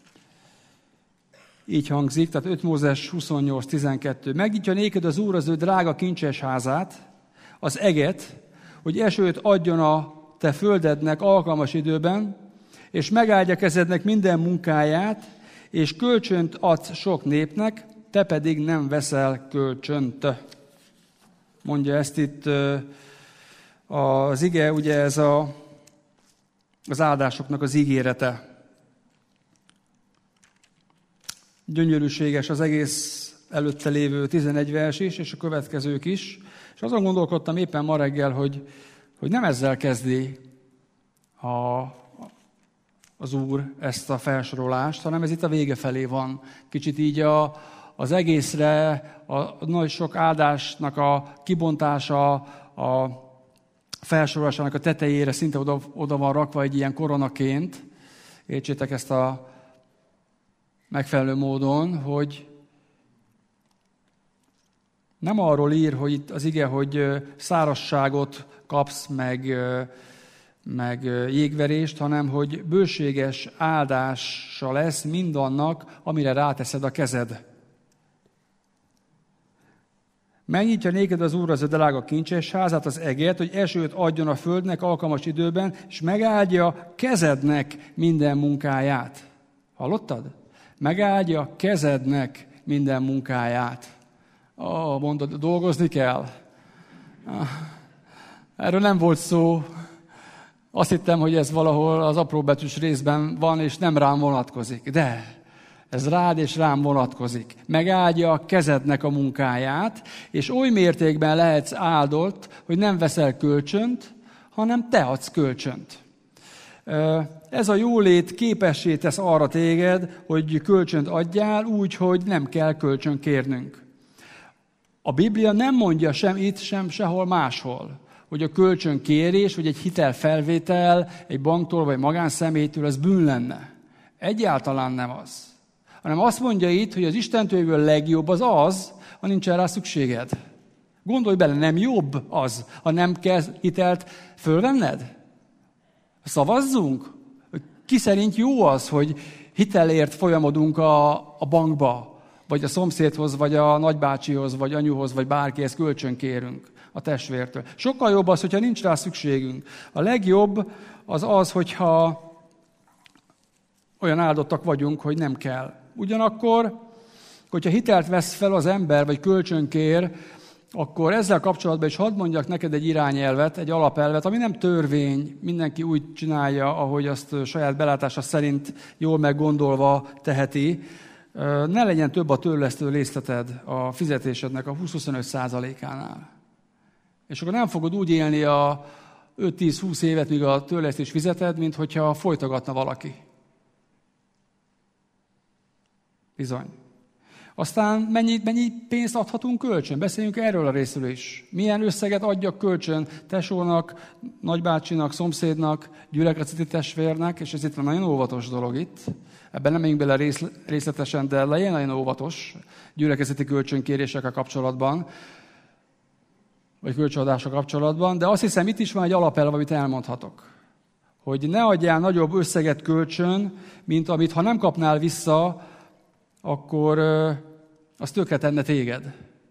Így hangzik, tehát öt Mózes huszonnyolc tizenkettő. Megnyitja néked az Úr az ő drága kincses házát, az eget, hogy esőt adjon a te földednek alkalmas időben, és megáldja kezednek minden munkáját, és kölcsönt adsz sok népnek, te pedig nem veszel kölcsönt. Mondja ezt itt az ige, ugye ez a, az áldásoknak az ígérete. Gyönyörűséges az egész előtte lévő tizenegy vers is, és a következők is. És azon gondolkodtam éppen ma reggel, hogy, hogy nem ezzel kezdi a, az Úr ezt a felsorolást, hanem ez itt a vége felé van. Kicsit így a, az egészre, a nagy sok áldásnak a kibontása, a felsorolásának a tetejére szinte oda, oda van rakva egy ilyen koronaként. Értsétek ezt a megfelelő módon, hogy nem arról ír, hogy itt az ige, hogy szárazságot kapsz, meg, meg jégverést, hanem hogy bőséges áldása lesz mindannak, amire ráteszed a kezed. Megnyitja néked az Úr az ő drága kincses házát, az eget, hogy esőt adjon a földnek alkalmas időben, és megáldja kezednek minden munkáját. Hallottad? Megáldja kezednek minden munkáját. Ó, mondod, dolgozni kell. Erről nem volt szó. Azt hittem, hogy ez valahol az apróbetűs részben van, és nem rám vonatkozik. De ez rád és rám vonatkozik. Megáldja a kezednek a munkáját, és oly mértékben lehetsz áldott, hogy nem veszel kölcsönt, hanem te adsz kölcsönt. Ez a jólét képessé tesz arra téged, hogy kölcsönt adjál, úgy, hogy nem kell kölcsön kérnünk. A Biblia nem mondja sem itt, sem sehol máshol, hogy a kölcsönkérés, vagy egy hitelfelvétel egy banktól, vagy magánszemélytől, ez bűn lenne. Egyáltalán nem az. Hanem azt mondja itt, hogy az Istentől jövő legjobb az az, ha nincsen rá szükséged. Gondolj bele, nem jobb az, ha nem kell hitelt fölvenned? Szavazzunk? Ki szerint jó az, hogy hitelért folyamodunk a, a bankba, vagy a szomszédhoz, vagy a nagybácsihoz, vagy anyuhoz, vagy bárkihez kölcsön kérünk. a testvértől. Sokkal jobb az, hogyha nincs rá szükségünk. A legjobb az az, hogyha olyan áldottak vagyunk, hogy nem kell. Ugyanakkor, hogyha hitelt vesz fel az ember, vagy kölcsönkér, akkor ezzel kapcsolatban is hadd mondjak neked egy irányelvet, egy alapelvet, ami nem törvény, mindenki úgy csinálja, ahogy azt saját belátása szerint jól meggondolva teheti. Ne legyen több a törlesztő részleted a fizetésednek a húsz-huszonöt százalékánál. És akkor nem fogod úgy élni a öt-tíz-húsz évet, míg a törlesztés fizeted, mint hogyha folytogatna valaki. Bizony. Aztán mennyi, mennyi pénzt adhatunk kölcsön? Beszéljünk erről a részről is. Milyen összeget adjak kölcsön tesónak, nagybácsinak, szomszédnak, gyülekezeti testvérnek, és ez itt van nagyon óvatos dolog itt. Ebben nem megyünk bele részletesen, de legyen nagyon óvatos gyülekezeti kölcsönkérésekkel kapcsolatban, vagy kölcsönadással kapcsolatban, de azt hiszem, itt is van egy alapelv, amit elmondhatok. Hogy ne adjál nagyobb összeget kölcsön, mint amit ha nem kapnál vissza, akkor az tökre tenne téged.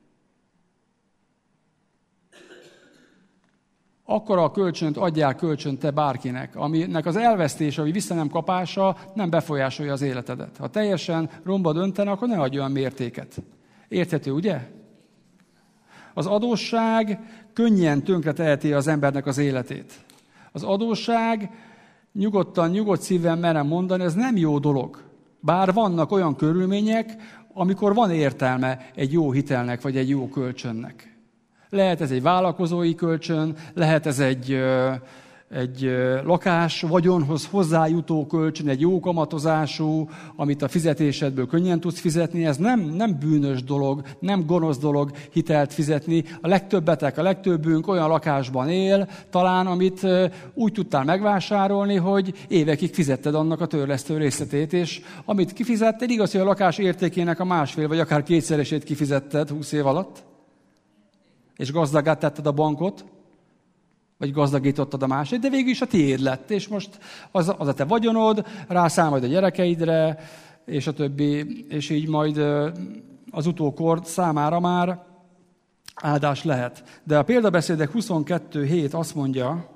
Akkora a kölcsönt adjál kölcsönt te bárkinek, aminek az elvesztése, vagy vissza nem kapása nem befolyásolja az életedet. Ha teljesen romba döntene, akkor ne adj olyan mértéket. Érthető, ugye? Az adósság könnyen tönkre teheti az embernek az életét. Az adósság, nyugodtan, nyugodt szívvel merem mondani, ez nem jó dolog. Bár vannak olyan körülmények, amikor van értelme egy jó hitelnek, vagy egy jó kölcsönnek. Lehet ez egy vállalkozói kölcsön, lehet ez egy, egy lakás, vagyonhoz hozzájutó kölcsön, egy jó kamatozású, amit a fizetésedből könnyen tudsz fizetni. Ez nem, nem bűnös dolog, nem gonosz dolog hitelt fizetni. A legtöbbetek, a legtöbbünk olyan lakásban él, talán amit úgy tudtál megvásárolni, hogy évekig fizetted annak a törlesztő részletét, és amit kifizetted, igaz, hogy a lakás értékének a másfél, vagy akár kétszeresét kifizetted húsz év alatt, és gazdagá tetted a bankot, vagy gazdagítottad a másik, de végül is a tiéd lett, és most az, az a te vagyonod, rászáll majd a gyerekeidre, és a többi, és így majd az utókor számára már áldás lehet. De a példabeszédek huszonkettő hét azt mondja,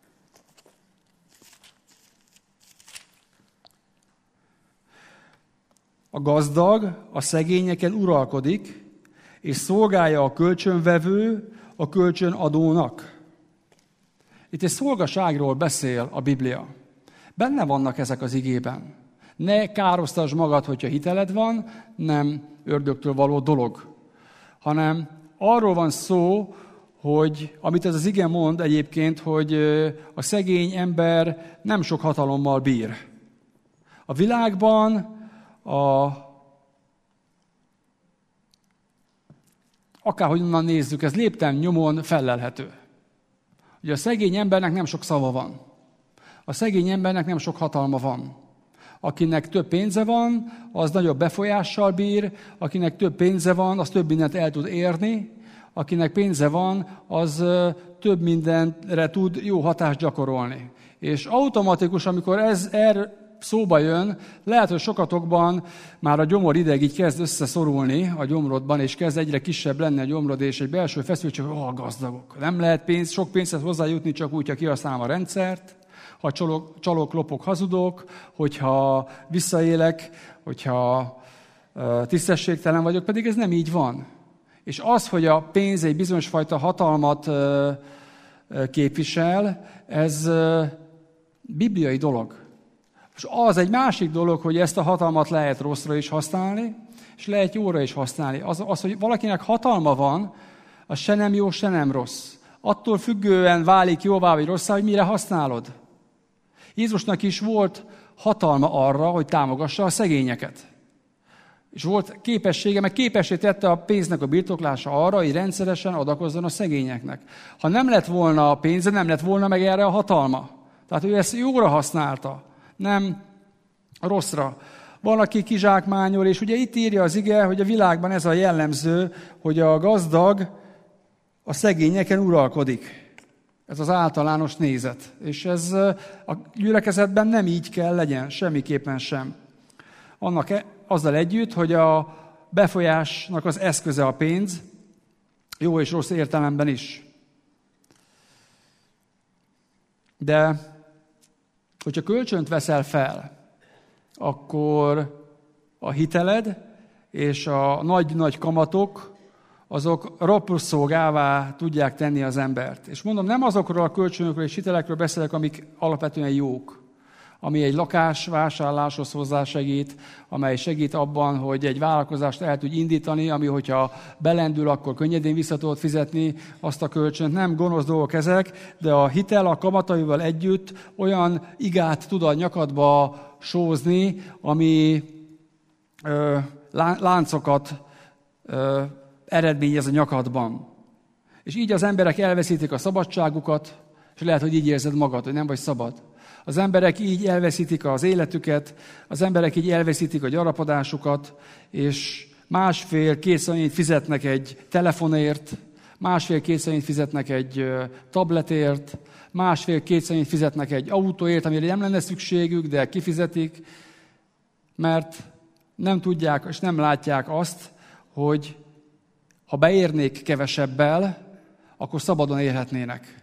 a gazdag a szegényeken uralkodik, és szolgálja a kölcsönvevő a kölcsönadónak. Itt egy szolgaságról beszél a Biblia. Benne vannak ezek az igében. Ne károsztasd magad, hogyha hiteled van, nem ördögtől való dolog. Hanem arról van szó, hogy amit ez az ige mond egyébként, hogy a szegény ember nem sok hatalommal bír. A világban a akárhogyan nézzük, ez lépten nyomon fellelhető. Ugye a szegény embernek nem sok szava van. A szegény embernek nem sok hatalma van. Akinek több pénze van, az nagyobb befolyással bír, akinek több pénze van, az több mindent el tud érni, akinek pénze van, az több mindenre tud jó hatást gyakorolni. És automatikus, amikor ez er szóba jön, lehet, hogy sokatokban már a gyomorideg így kezd összeszorulni a gyomrodban, és kezd egyre kisebb lenni a gyomrod, és egy belső feszültség, hogy oh, gazdagok. Nem lehet pénz, sok pénzhez hozzájutni, csak úgy, ha kihasználom a rendszert, ha csalok, csalok lopok, hazudok, hogyha visszaélek, hogyha uh, tisztességtelen vagyok, pedig ez nem így van. És az, hogy a pénz egy bizonyos fajta hatalmat uh, képvisel, ez uh, bibliai dolog. És az egy másik dolog, hogy ezt a hatalmat lehet rosszra is használni, és lehet jóra is használni. Az, az, hogy valakinek hatalma van, az se nem jó, se nem rossz. Attól függően válik jóvá vagy rosszá, hogy mire használod. Jézusnak is volt hatalma arra, hogy támogassa a szegényeket. És volt képessége, meg képessé tette a pénznek a birtoklása arra, hogy rendszeresen adakozzon a szegényeknek. Ha nem lett volna a pénze, nem lett volna meg erre a hatalma. Tehát ő ezt jóra használta, nem rosszra. Van, aki kizsákmányol, és ugye itt írja az ige, hogy a világban ez a jellemző, hogy a gazdag a szegényeken uralkodik. Ez az általános nézet. És ez a gyülekezetben nem így kell legyen, semmiképpen sem. Annak e, azzal együtt, hogy a befolyásnak az eszköze a pénz, jó és rossz értelemben is. De hogyha kölcsönt veszel fel, akkor a hiteled és a nagy-nagy kamatok, azok raproszolgává tudják tenni az embert. És mondom, nem azokról a kölcsönökről és hitelekről beszélek, amik alapvetően jók, ami egy lakásvásárláshoz hozzásegít, amely segít abban, hogy egy vállalkozást el tudj indítani, ami, hogyha belendül, akkor könnyedén vissza tudod fizetni azt a kölcsönt. Nem gonosz dolgok ezek, de a hitel a kamataival együtt olyan igát tud a nyakadba sózni, ami ö, láncokat ö, eredményez a nyakadban. És így az emberek elveszítik a szabadságukat, és lehet, hogy így érzed magad, hogy nem vagy szabad. Az emberek így elveszítik az életüket, az emberek így elveszítik a gyarapodásukat, és másfél-kétszer annyit fizetnek egy telefonért, másfél-kétszer annyit fizetnek egy tabletért, másfél-kétszer annyit fizetnek egy autóért, amire nem lenne szükségük, de kifizetik, mert nem tudják és nem látják azt, hogy ha beérnék kevesebbel, akkor szabadon élhetnének.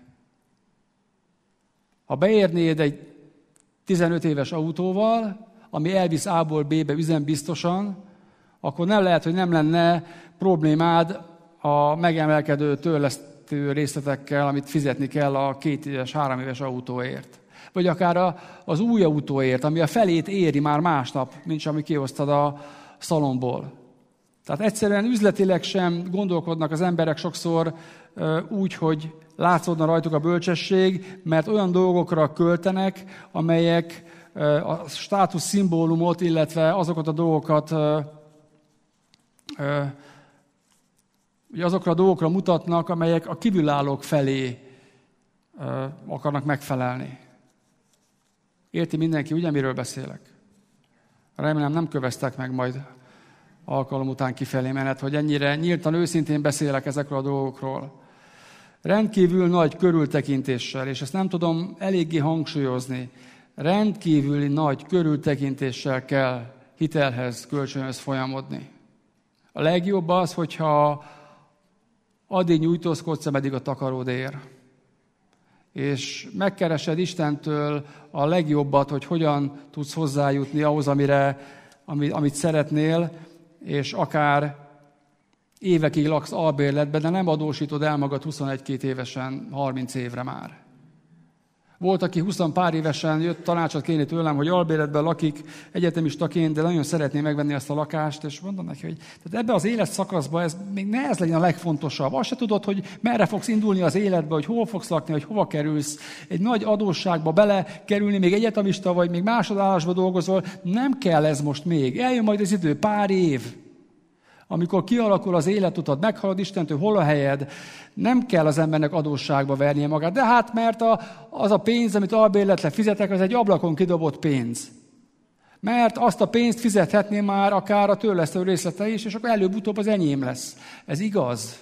Ha beérnéd egy tizenöt éves autóval, ami elvisz A-ból B-be üzembiztosan, akkor nem lehet, hogy nem lenne problémád a megemelkedő törlesztő részletekkel, amit fizetni kell a két éves, három éves autóért. Vagy akár az új autóért, ami a felét éri már másnap, mint ami kihoztad a szalomból. Tehát egyszerűen üzletileg sem gondolkodnak az emberek sokszor úgy, hogy látszódna rajtuk a bölcsesség, mert olyan dolgokra költenek, amelyek a státusz szimbólumot, illetve azokat a dolgokat, azokra a dolgokra mutatnak, amelyek a kívülállók felé akarnak megfelelni. Érti mindenki, ugye, miről beszélek? Remélem nem köveztek meg majd alkalom után kifelé menet, hogy ennyire nyíltan, őszintén beszélek ezekről a dolgokról. Rendkívül nagy körültekintéssel, és ezt nem tudom eléggé hangsúlyozni, rendkívüli nagy körültekintéssel kell hitelhez, kölcsönhöz folyamodni. A legjobb az, hogyha addig nyújtózkodsz, ameddig a takaród ér. És megkeresed Istentől a legjobbat, hogy hogyan tudsz hozzájutni ahhoz, amire, amit szeretnél, és akár évekig laksz albérletben, de nem adósítod el magad huszonegy-két évesen, harminc évre már. Volt, aki húsz pár évesen jött tanácsot kérni tőlem, hogy albérletben lakik egyetemistaként, de nagyon szeretné megvenni azt a lakást, és mondom neki, hogy tehát ebbe az életszakaszban ez még ne ez legyen a legfontosabb. Azt se tudod, hogy merre fogsz indulni az életbe, hogy hol fogsz lakni, hogy hova kerülsz. Egy nagy adósságba belekerülni, még egyetemista vagy, még másodállásba dolgozol, nem kell ez most még. Eljön majd az idő, pár év. Amikor kialakul az életutat, meghalad Istentől, hol a helyed, nem kell az embernek adósságba vernie magát. De hát, mert a, az a pénz, amit albérletre fizetek, az egy ablakon kidobott pénz. Mert azt a pénzt fizethetné már akár a törlesztő részlete is, és akkor előbb-utóbb az enyém lesz. Ez igaz.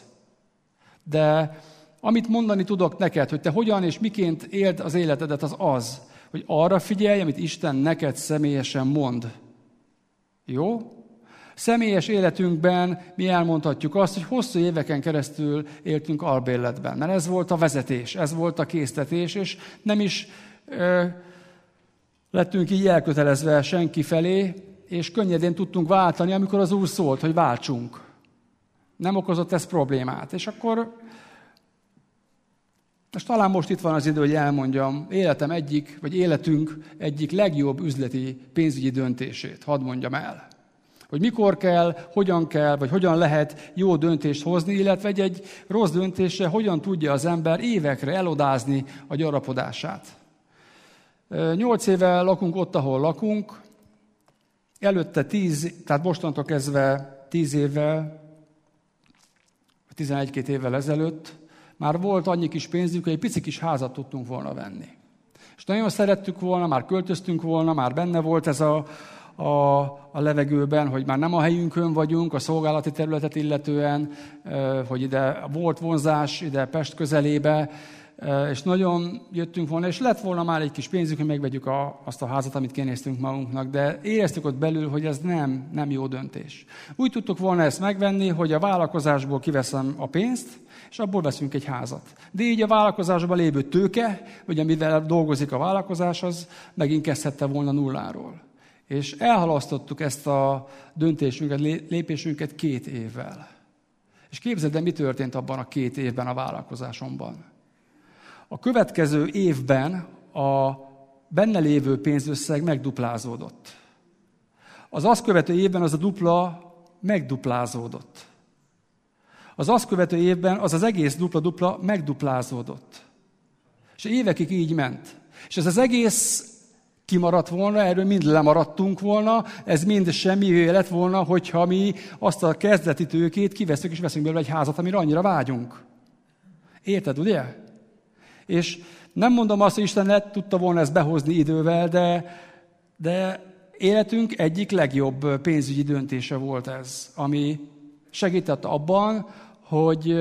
De amit mondani tudok neked, hogy te hogyan és miként éld az életedet, az az, hogy arra figyelj, amit Isten neked személyesen mond. Jó? Személyes életünkben mi elmondhatjuk azt, hogy hosszú éveken keresztül éltünk albérletben, mert ez volt a vezetés, ez volt a késztetés, és nem is ö, lettünk így elkötelezve senki felé, és könnyedén tudtunk váltani, amikor az Úr szólt, hogy váltsunk. Nem okozott ez problémát. És akkor, és talán most itt van az idő, hogy elmondjam, életem egyik, vagy életünk egyik legjobb üzleti pénzügyi döntését, hadd mondjam el. Hogy mikor kell, hogyan kell, vagy hogyan lehet jó döntést hozni, illetve egy, egy rossz döntésre hogyan tudja az ember évekre elodázni a gyarapodását. Nyolc éve lakunk ott, ahol lakunk. Előtte tíz, tehát mostantól kezdve tíz évvel, tizenegy-két évvel ezelőtt már volt annyi kis pénzünk, hogy egy pici kis házat tudtunk volna venni. És nagyon szerettük volna, már költöztünk volna, már benne volt ez a A, a levegőben, hogy már nem a helyünkön vagyunk, a szolgálati területet illetően, hogy ide volt vonzás, ide Pest közelébe, és nagyon jöttünk volna, és lett volna már egy kis pénzünk, hogy megvegyük a, azt a házat, amit kinéztünk magunknak, de éreztük ott belül, hogy ez nem, nem jó döntés. Úgy tudtuk volna ezt megvenni, hogy a vállalkozásból kiveszem a pénzt, és abból veszünk egy házat. De így a vállalkozásban lévő tőke, vagy amivel dolgozik a vállalkozás, az megint kezdhette volna nulláról. És elhalasztottuk ezt a döntésünket, lépésünket két évvel. És képzeld el, mi történt abban a két évben a vállalkozásomban. A következő évben a benne lévő pénzösszeg megduplázódott. Az azt követő évben az a dupla megduplázódott. Az azt követő évben az az egész dupla-dupla megduplázódott. És évekig így ment. És ez az egész kimaradt volna, erről mind lemaradtunk volna, ez mind semmi lett volna, hogyha mi azt a kezdeti tőkét kiveszünk, és veszünk belőle egy házat, amire annyira vágyunk. Érted, ugye? És nem mondom azt, hogy Isten le tudta volna ezt behozni idővel, de, de életünk egyik legjobb pénzügyi döntése volt ez, ami segített abban, hogy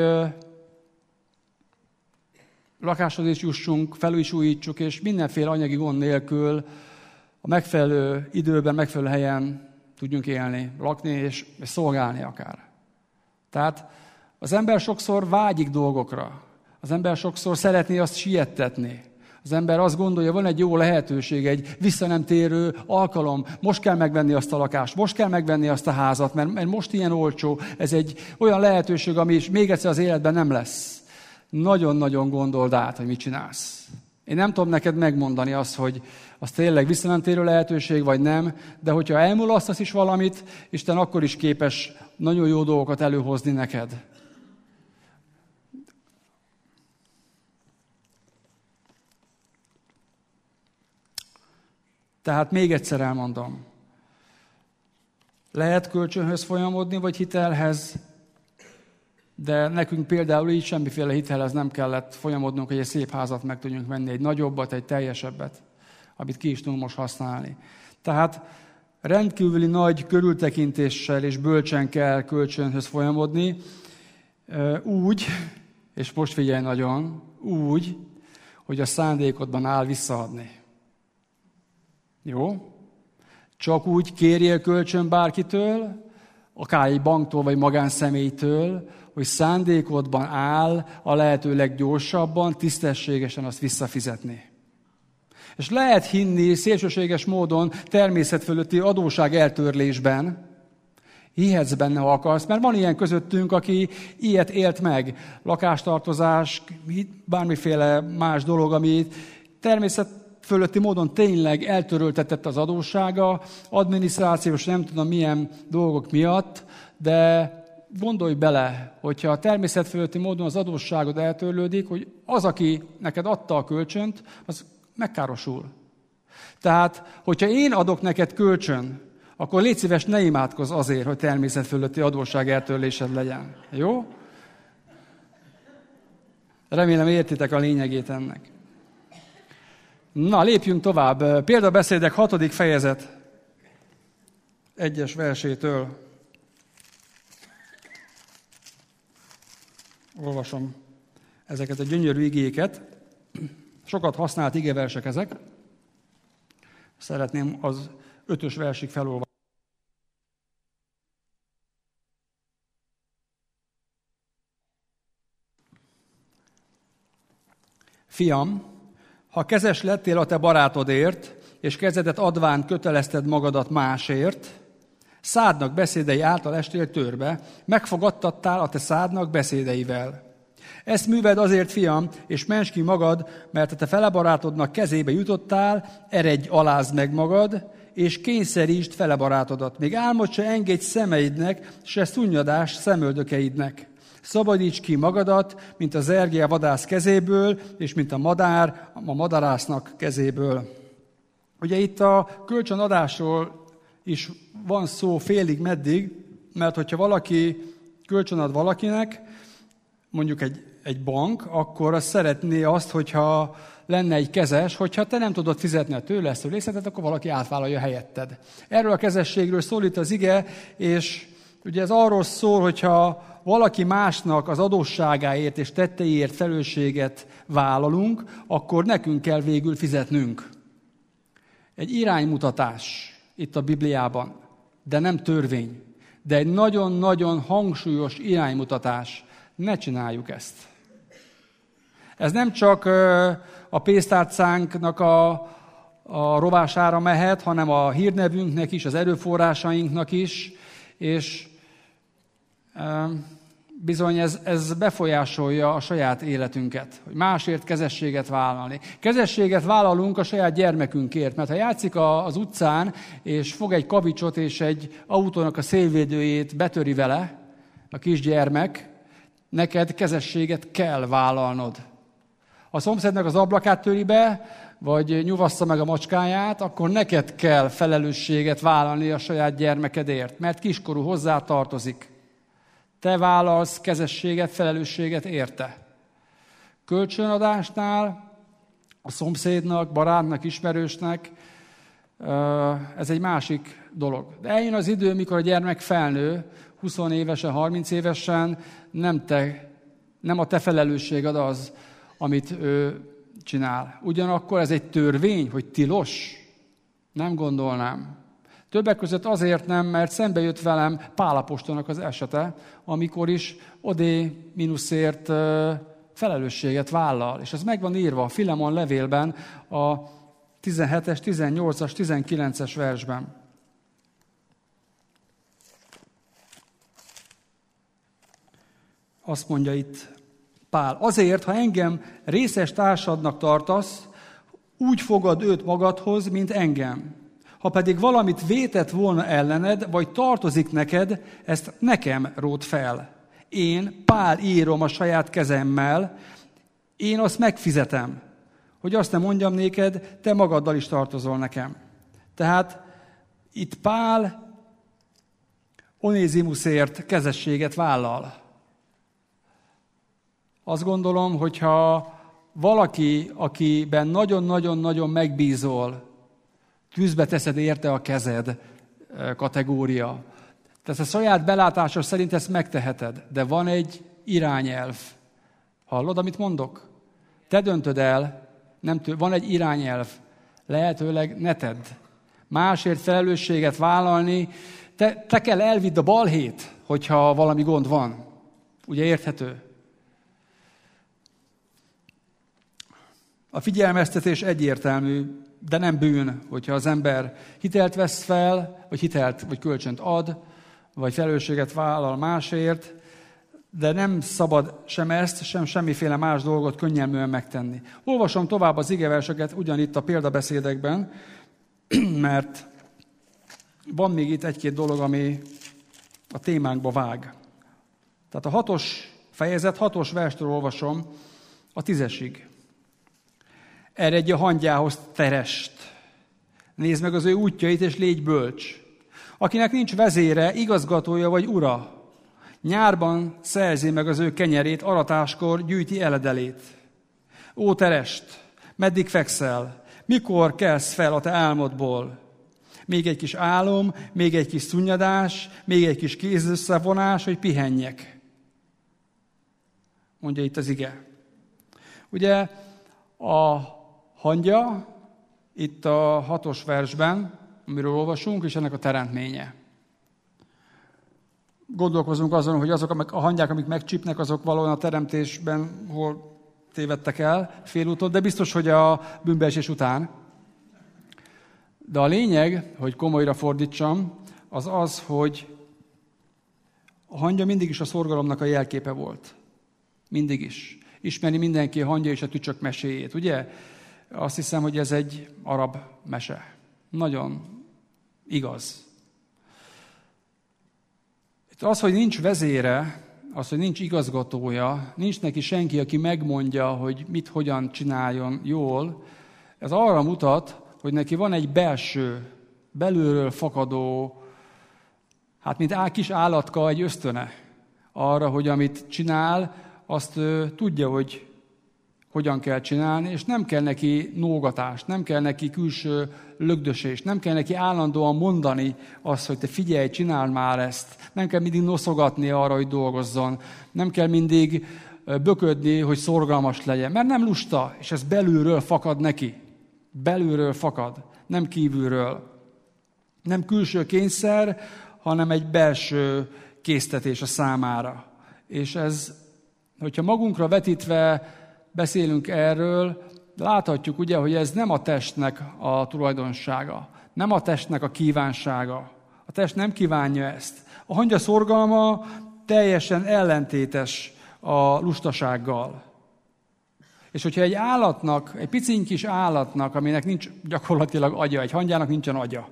lakáshoz is jussunk, felül is újítsuk, és mindenféle anyagi gond nélkül a megfelelő időben, megfelelő helyen tudjunk élni, lakni és, és szolgálni akár. Tehát az ember sokszor vágyik dolgokra. Az ember sokszor szeretné azt siettetni. Az ember azt gondolja, van egy jó lehetőség, egy visszanemtérő alkalom. Most kell megvenni azt a lakást, most kell megvenni azt a házat, mert, mert most ilyen olcsó. Ez egy olyan lehetőség, ami is még egyszer az életben nem lesz. Nagyon-nagyon gondold át, hogy mit csinálsz. Én nem tudom neked megmondani azt, hogy az tényleg visszanemtérő lehetőség, vagy nem, de hogyha elmulasztasz is valamit, Isten akkor is képes nagyon jó dolgokat előhozni neked. Tehát még egyszer elmondom. Lehet kölcsönhöz folyamodni, vagy hitelhez, de nekünk például így semmiféle hitelhez nem kellett folyamodnunk, hogy egy szép házat meg tudjunk venni, egy nagyobbat, egy teljesebbet, amit ki is tudunk most használni. Tehát rendkívüli nagy körültekintéssel és bölcsen kell kölcsönhöz folyamodni, úgy, és most figyelj nagyon, úgy, hogy a szándékodban áll visszaadni. Jó? Csak úgy kérjél kölcsön bárkitől, akár egy banktól vagy magánszemélytől, hogy szándékodban áll a lehető leggyorsabban, tisztességesen azt visszafizetni. És lehet hinni szélsőséges módon természet fölötti adósság eltörlésben, hihetsz benne, ha akarsz, mert van ilyen közöttünk, aki ilyet élt meg. Lakástartozás, bármiféle más dolog, ami természet fölötti módon tényleg eltöröltetett az adóssága, adminisztrációs nem tudom milyen dolgok miatt, de gondolj bele, hogyha a természet fölötti módon az adósságod eltörlődik, hogy az, aki neked adta a kölcsönt, az megkárosul. Tehát, hogyha én adok neked kölcsön, akkor légy szíves, ne imádkozz azért, hogy természet fölötti adósság eltörlésed legyen. Jó? Remélem értitek a lényegét ennek. Na, lépjünk tovább. Példabeszédek hatodik fejezet, egyes versétől. Olvasom ezeket a gyönyörű igéket. Sokat használt igeversek ezek. Szeretném az ötös versig felolvasni. Fiam, ha kezes lettél a te barátodért, és kezedet adván kötelezted magadat másért, szádnak beszédei által estél törbe, megfogadtattál a te szádnak beszédeivel. Ezt műveld azért, fiam, és mentsd ki magad, mert a te felebarátodnak kezébe jutottál, eredj, alázd meg magad, és kényszerítsd felebarátodat. Még álmod se engedj szemeidnek, se szunnyadás szemöldökeidnek. Szabadíts ki magadat, mint az ergél vadász kezéből, és mint a madár a madarásznak kezéből. Ugye itt a kölcsönadásról is van szó félig meddig, mert hogyha valaki kölcsönad valakinek, mondjuk egy, egy bank, akkor az szeretné azt, hogyha lenne egy kezes, hogyha te nem tudod fizetni a tőle ezt a részletet, akkor valaki átvállalja helyetted. Erről a kezességről szólít az ige, és ugye ez arról szól, hogyha valaki másnak az adósságáért és tetteiért felelősséget vállalunk, akkor nekünk kell végül fizetnünk. Egy iránymutatás itt a Bibliában, de nem törvény, de egy nagyon-nagyon hangsúlyos iránymutatás. Ne csináljuk ezt. Ez nem csak a pénztárcánknak a, a rovására mehet, hanem a hírnevünknek is, az erőforrásainknak is, és bizony ez, ez befolyásolja a saját életünket, hogy másért kezességet vállalni. Kezességet vállalunk a saját gyermekünkért, mert ha játszik az utcán, és fog egy kavicsot, és egy autónak a szélvédőjét betöri vele, a kisgyermek, neked kezességet kell vállalnod. Ha a szomszédnak az ablakát töri be, vagy nyuvassza meg a macskáját, akkor neked kell felelősséget vállalni a saját gyermekedért, mert kiskorú hozzá tartozik. Te vállalsz kezességet, felelősséget érte. Kölcsönadásnál a szomszédnak, barátnak, ismerősnek ez egy másik dolog. De eljön az idő, mikor a gyermek felnő, húsz évesen, harminc évesen, nem, te, nem a te felelősséged az, amit ő csinál. Ugyanakkor ez egy törvény, hogy tilos? Nem gondolnám. Többek között azért nem, mert szembe jött velem Pál apostolnak az esete, amikor is odé mínuszért felelősséget vállal. És ez meg van írva a Filemon levélben, a tizenhetes, tizennyolcas, tizenkilences versben. Azt mondja itt Pál, azért, ha engem részes társadnak tartasz, úgy fogad őt magadhoz, mint engem. Ha pedig valamit vétett volna ellened, vagy tartozik neked, ezt nekem ród fel. Én, Pál írom a saját kezemmel, én azt megfizetem, hogy azt nem mondjam néked, te magaddal is tartozol nekem. Tehát itt Pál Onézimuszért kezességet vállal. Azt gondolom, hogyha valaki, akiben nagyon-nagyon-nagyon megbízol, tűzbe teszed érte a kezed kategória. Tehát a saját belátása szerint ezt megteheted, de van egy irányelv. Hallod, amit mondok? Te döntöd el, nem tő, van egy irányelv. Lehetőleg ne tedd. Másért felelősséget vállalni, te, te kell elvidd a balhét, hogyha valami gond van. Ugye érthető? A figyelmeztetés egyértelmű, de nem bűn, hogyha az ember hitelt vesz fel, vagy hitelt, vagy kölcsönt ad, vagy felelősséget vállal másért, de nem szabad sem ezt, sem semmiféle más dolgot könnyelműen megtenni. Olvasom tovább az igeverseket ugyanitt a példabeszédekben, mert van még itt egy-két dolog, ami a témánkba vág. Tehát a hatos fejezet, hatos verstől olvasom a tízesig. Eredj a hangyához terest. Nézd meg az ő útjait, és légy bölcs. Akinek nincs vezére, igazgatója vagy ura, nyárban szerzi meg az ő kenyerét, aratáskor gyűjti eledelét. Ó terest, meddig fekszel? Mikor kelsz fel a te álmodból? Még egy kis álom, még egy kis szunnyadás, még egy kis kézösszevonás, hogy pihenjek. Mondja itt az ige. Ugye a hangya, itt a hatos versben, amiről olvasunk, és ennek a teremtménye. Gondolkozunk azon, hogy azok a hangyák, amik megcsípnek, azok valóban a teremtésben hol tévedtek el félúton, de biztos, hogy a bűnbeesés után. De a lényeg, hogy komolyra fordítsam, az az, hogy a hangya mindig is a szorgalomnak a jelképe volt. Mindig is. Ismeri mindenki a hangya és a tücsök meséjét, ugye? Azt hiszem, hogy ez egy arab mese. Nagyon igaz. Itt az, hogy nincs vezére, az, hogy nincs igazgatója, nincs neki senki, aki megmondja, hogy mit, hogyan csináljon jól, ez arra mutat, hogy neki van egy belső, belülről fakadó, hát mint á, kis állatka, egy ösztöne arra, hogy amit csinál, azt ő, tudja, hogy hogyan kell csinálni, és nem kell neki nógatás, nem kell neki külső lögdösés, nem kell neki állandóan mondani azt, hogy te figyelj, csináld már ezt. Nem kell mindig noszogatni arra, hogy dolgozzon. Nem kell mindig böködni, hogy szorgalmas legyen, mert nem lusta, és ez belülről fakad neki. Belülről fakad, nem kívülről. Nem külső kényszer, hanem egy belső késztetés a számára. És ez, hogyha magunkra vetítve beszélünk erről, láthatjuk ugye, hogy ez nem a testnek a tulajdonsága, nem a testnek a kívánsága. A test nem kívánja ezt. A hangya szorgalma teljesen ellentétes a lustasággal. És hogyha egy állatnak, egy piciny kis állatnak, aminek nincs gyakorlatilag agya, egy hangyának nincsen agya.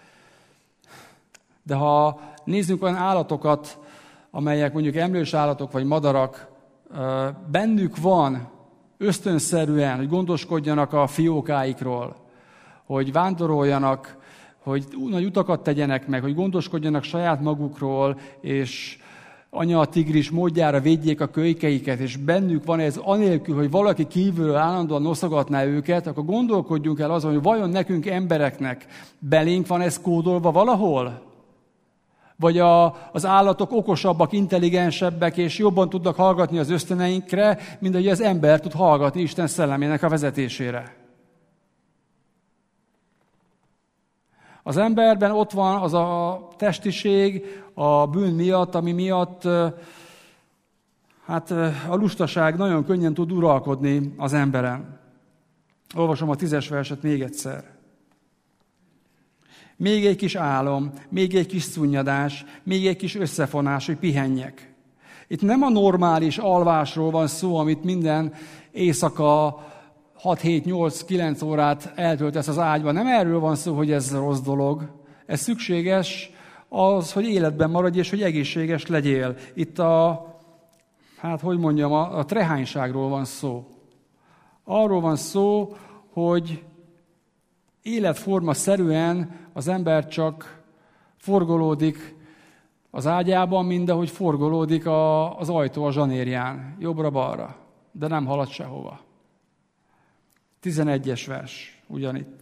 De ha nézzünk olyan állatokat, amelyek mondjuk emlős állatok vagy madarak, bennük van ösztönszerűen, hogy gondoskodjanak a fiókáikról, hogy vándoroljanak, hogy nagy utakat tegyenek meg, hogy gondoskodjanak saját magukról, és anya a tigris módjára védjék a kölykeiket, és bennük van ez anélkül, hogy valaki kívülről állandóan noszogatná őket, akkor gondolkodjunk el azon, hogy vajon nekünk embereknek belénk van ez kódolva valahol? Vagy a, az állatok okosabbak, intelligensebbek, és jobban tudnak hallgatni az ösztöneinkre, mint ahogy az ember tud hallgatni Isten szellemének a vezetésére. Az emberben ott van az a testiség a bűn miatt, ami miatt hát a lustaság nagyon könnyen tud uralkodni az emberen. Olvasom a tízes verset még egyszer. Még egy kis álom, még egy kis szunnyadás, még egy kis összefonás, hogy pihenjek. Itt nem a normális alvásról van szó, amit minden éjszaka hat, hét, nyolc, kilenc órát eltöltesz az ágyban. Nem erről van szó, hogy ez rossz dolog. Ez szükséges az, hogy életben maradj, és hogy egészséges legyél. Itt a, hát hogy mondjam, a, a trehányságról van szó. Arról van szó, hogy életforma szerűen az ember csak forgolódik az ágyában, mint ahogy forgolódik a, az ajtó a zsanérján, jobbra-balra, de nem halad sehova. tizenegyes vers, ugyanitt.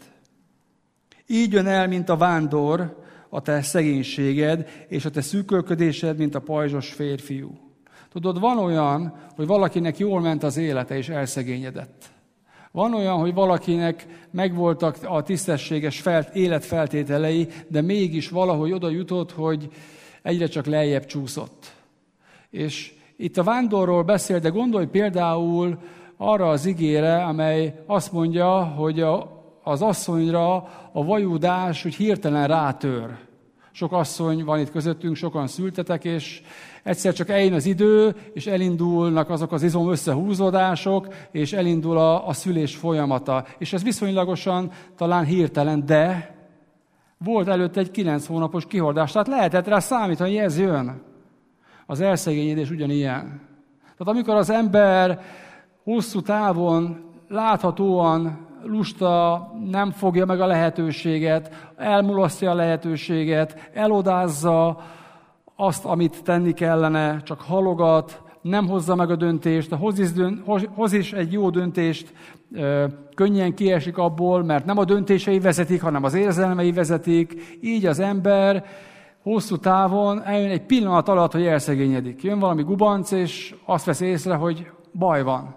Így jön el, mint a vándor, a te szegénységed, és a te szűkölködésed, mint a pajzsos férfiú. Tudod, van olyan, hogy valakinek jól ment az élete, és elszegényedett. Van olyan, hogy valakinek megvoltak a tisztességes felt, életfeltételei, de mégis valahogy oda jutott, hogy egyre csak lejjebb csúszott. És itt a vándorról beszél, de gondolj például arra az igére, amely azt mondja, hogy a, az asszonyra a vajudás úgy hirtelen rátör. Sok asszony van itt közöttünk, sokan szültetek, és egyszer csak eljön az idő, és elindulnak azok az izom összehúzódások, és elindul a, a szülés folyamata. És ez viszonylagosan talán hirtelen, de volt előtte egy kilenc hónapos kihordás, tehát lehetett rá számítani, hogy ez jön. Az elszegényedés ugyanilyen. Tehát amikor az ember hosszú távon, láthatóan lusta, nem fogja meg a lehetőséget, elmulasztja a lehetőséget, elodázza azt, amit tenni kellene, csak halogat, nem hozza meg a döntést, hoz is, dönt, hoz is egy jó döntést, könnyen kiesik abból, mert nem a döntései vezetik, hanem az érzelmei vezetik. Így az ember hosszú távon eljön egy pillanat alatt, hogy elszegényedik. Jön valami gubanc, és azt vesz észre, hogy baj van.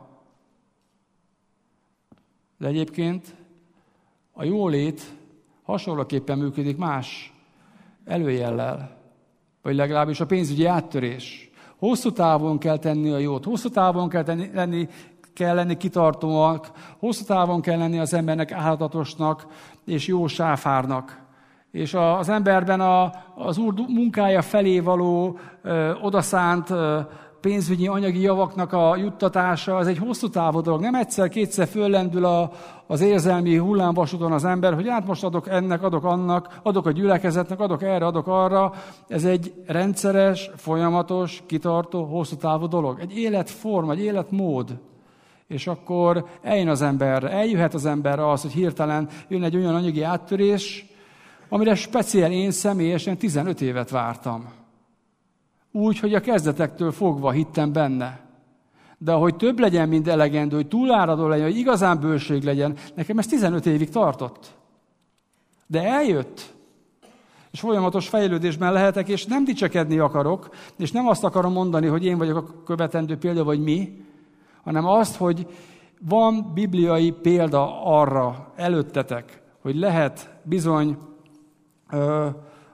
De egyébként a jólét hasonlóképpen működik más előjellel, vagy legalábbis a pénzügyi áttörés. Hosszú távon kell tenni a jót, hosszú távon kell, tenni, lenni, kell lenni kitartóak, hosszú távon kell lenni az embernek álhatatosnak és jó sáfárnak. És az emberben a, az Úr munkája felé való ö, odaszánt ö, pénzügyi, anyagi javaknak a juttatása, az egy hosszú távú dolog. Nem egyszer-kétszer föllendül a, az érzelmi hullámvasúton az ember, hogy hát most adok ennek, adok annak, adok a gyülekezetnek, adok erre, adok arra. Ez egy rendszeres, folyamatos, kitartó, hosszú távú dolog. Egy életforma, egy életmód. És akkor eljön az emberre, eljöhet az emberre az, hogy hirtelen jön egy olyan anyagi áttörés, amire speciál én személyesen tizenöt évet vártam. Úgy, hogy a kezdetektől fogva hittem benne. De hogy több legyen, mint elegendő, hogy túláradó legyen, hogy igazán bőség legyen, nekem ez tizenöt évig tartott. De eljött. És folyamatos fejlődésben lehetek, és nem dicsekedni akarok, és nem azt akarom mondani, hogy én vagyok a követendő példa, vagy mi, hanem azt, hogy van bibliai példa arra előttetek, hogy lehet bizony ö,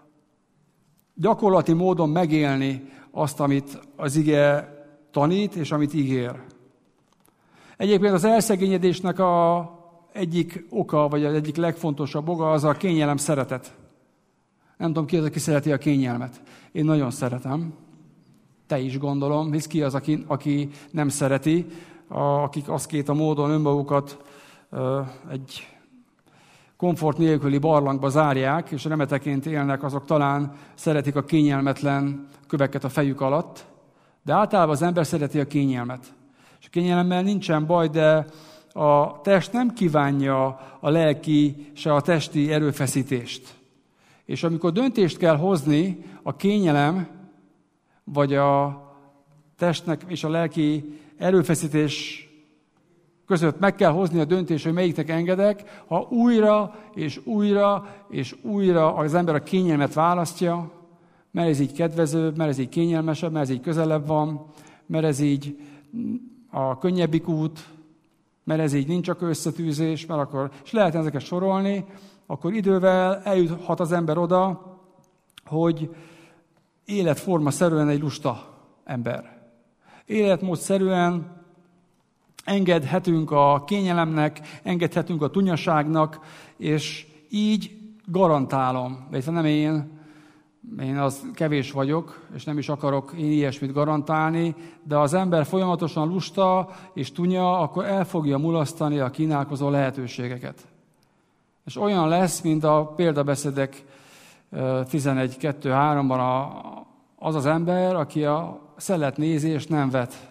gyakorlati módon megélni azt, amit az ige tanít, és amit ígér. Egyébként az elszegényedésnek a egyik oka, vagy az egyik legfontosabb oka az a kényelem, szeretet. Nem tudom, ki az, aki szereti a kényelmet. Én nagyon szeretem. Te is gondolom, hisz ki az, aki, aki nem szereti, a, akik aszkéta módon önmagukat ö, egy komfort nélküli barlangba zárják, és remeteként élnek, azok talán szeretik a kényelmetlen köveket a fejük alatt, de általában az ember szereti a kényelmet. És a kényelemmel nincsen baj, de a test nem kívánja a lelki, se a testi erőfeszítést. És amikor döntést kell hozni, a kényelem, vagy a testnek és a lelki erőfeszítés között meg kell hozni a döntést, hogy melyiknek engedek, ha újra és újra és újra az ember a kényelmet választja, mert ez így kedvezőbb, mert ez így kényelmesebb, mert ez így közelebb van, mert ez így a könnyebbik út, mert ez így nincs csak összetűzés, mert akkor, és lehet ezeket sorolni, akkor idővel eljuthat az ember oda, hogy életformaszerűen egy lusta ember. Életmódszerűen engedhetünk a kényelemnek, engedhetünk a tunyaságnak, és így garantálom, illetve nem én, én az kevés vagyok, és nem is akarok én ilyesmit garantálni, de az ember folyamatosan lusta és tunya, akkor el fogja mulasztani a kínálkozó lehetőségeket. És olyan lesz, mint a példabeszédek tizenegy kettő háromban az az ember, aki a szelet nézi és nem vet.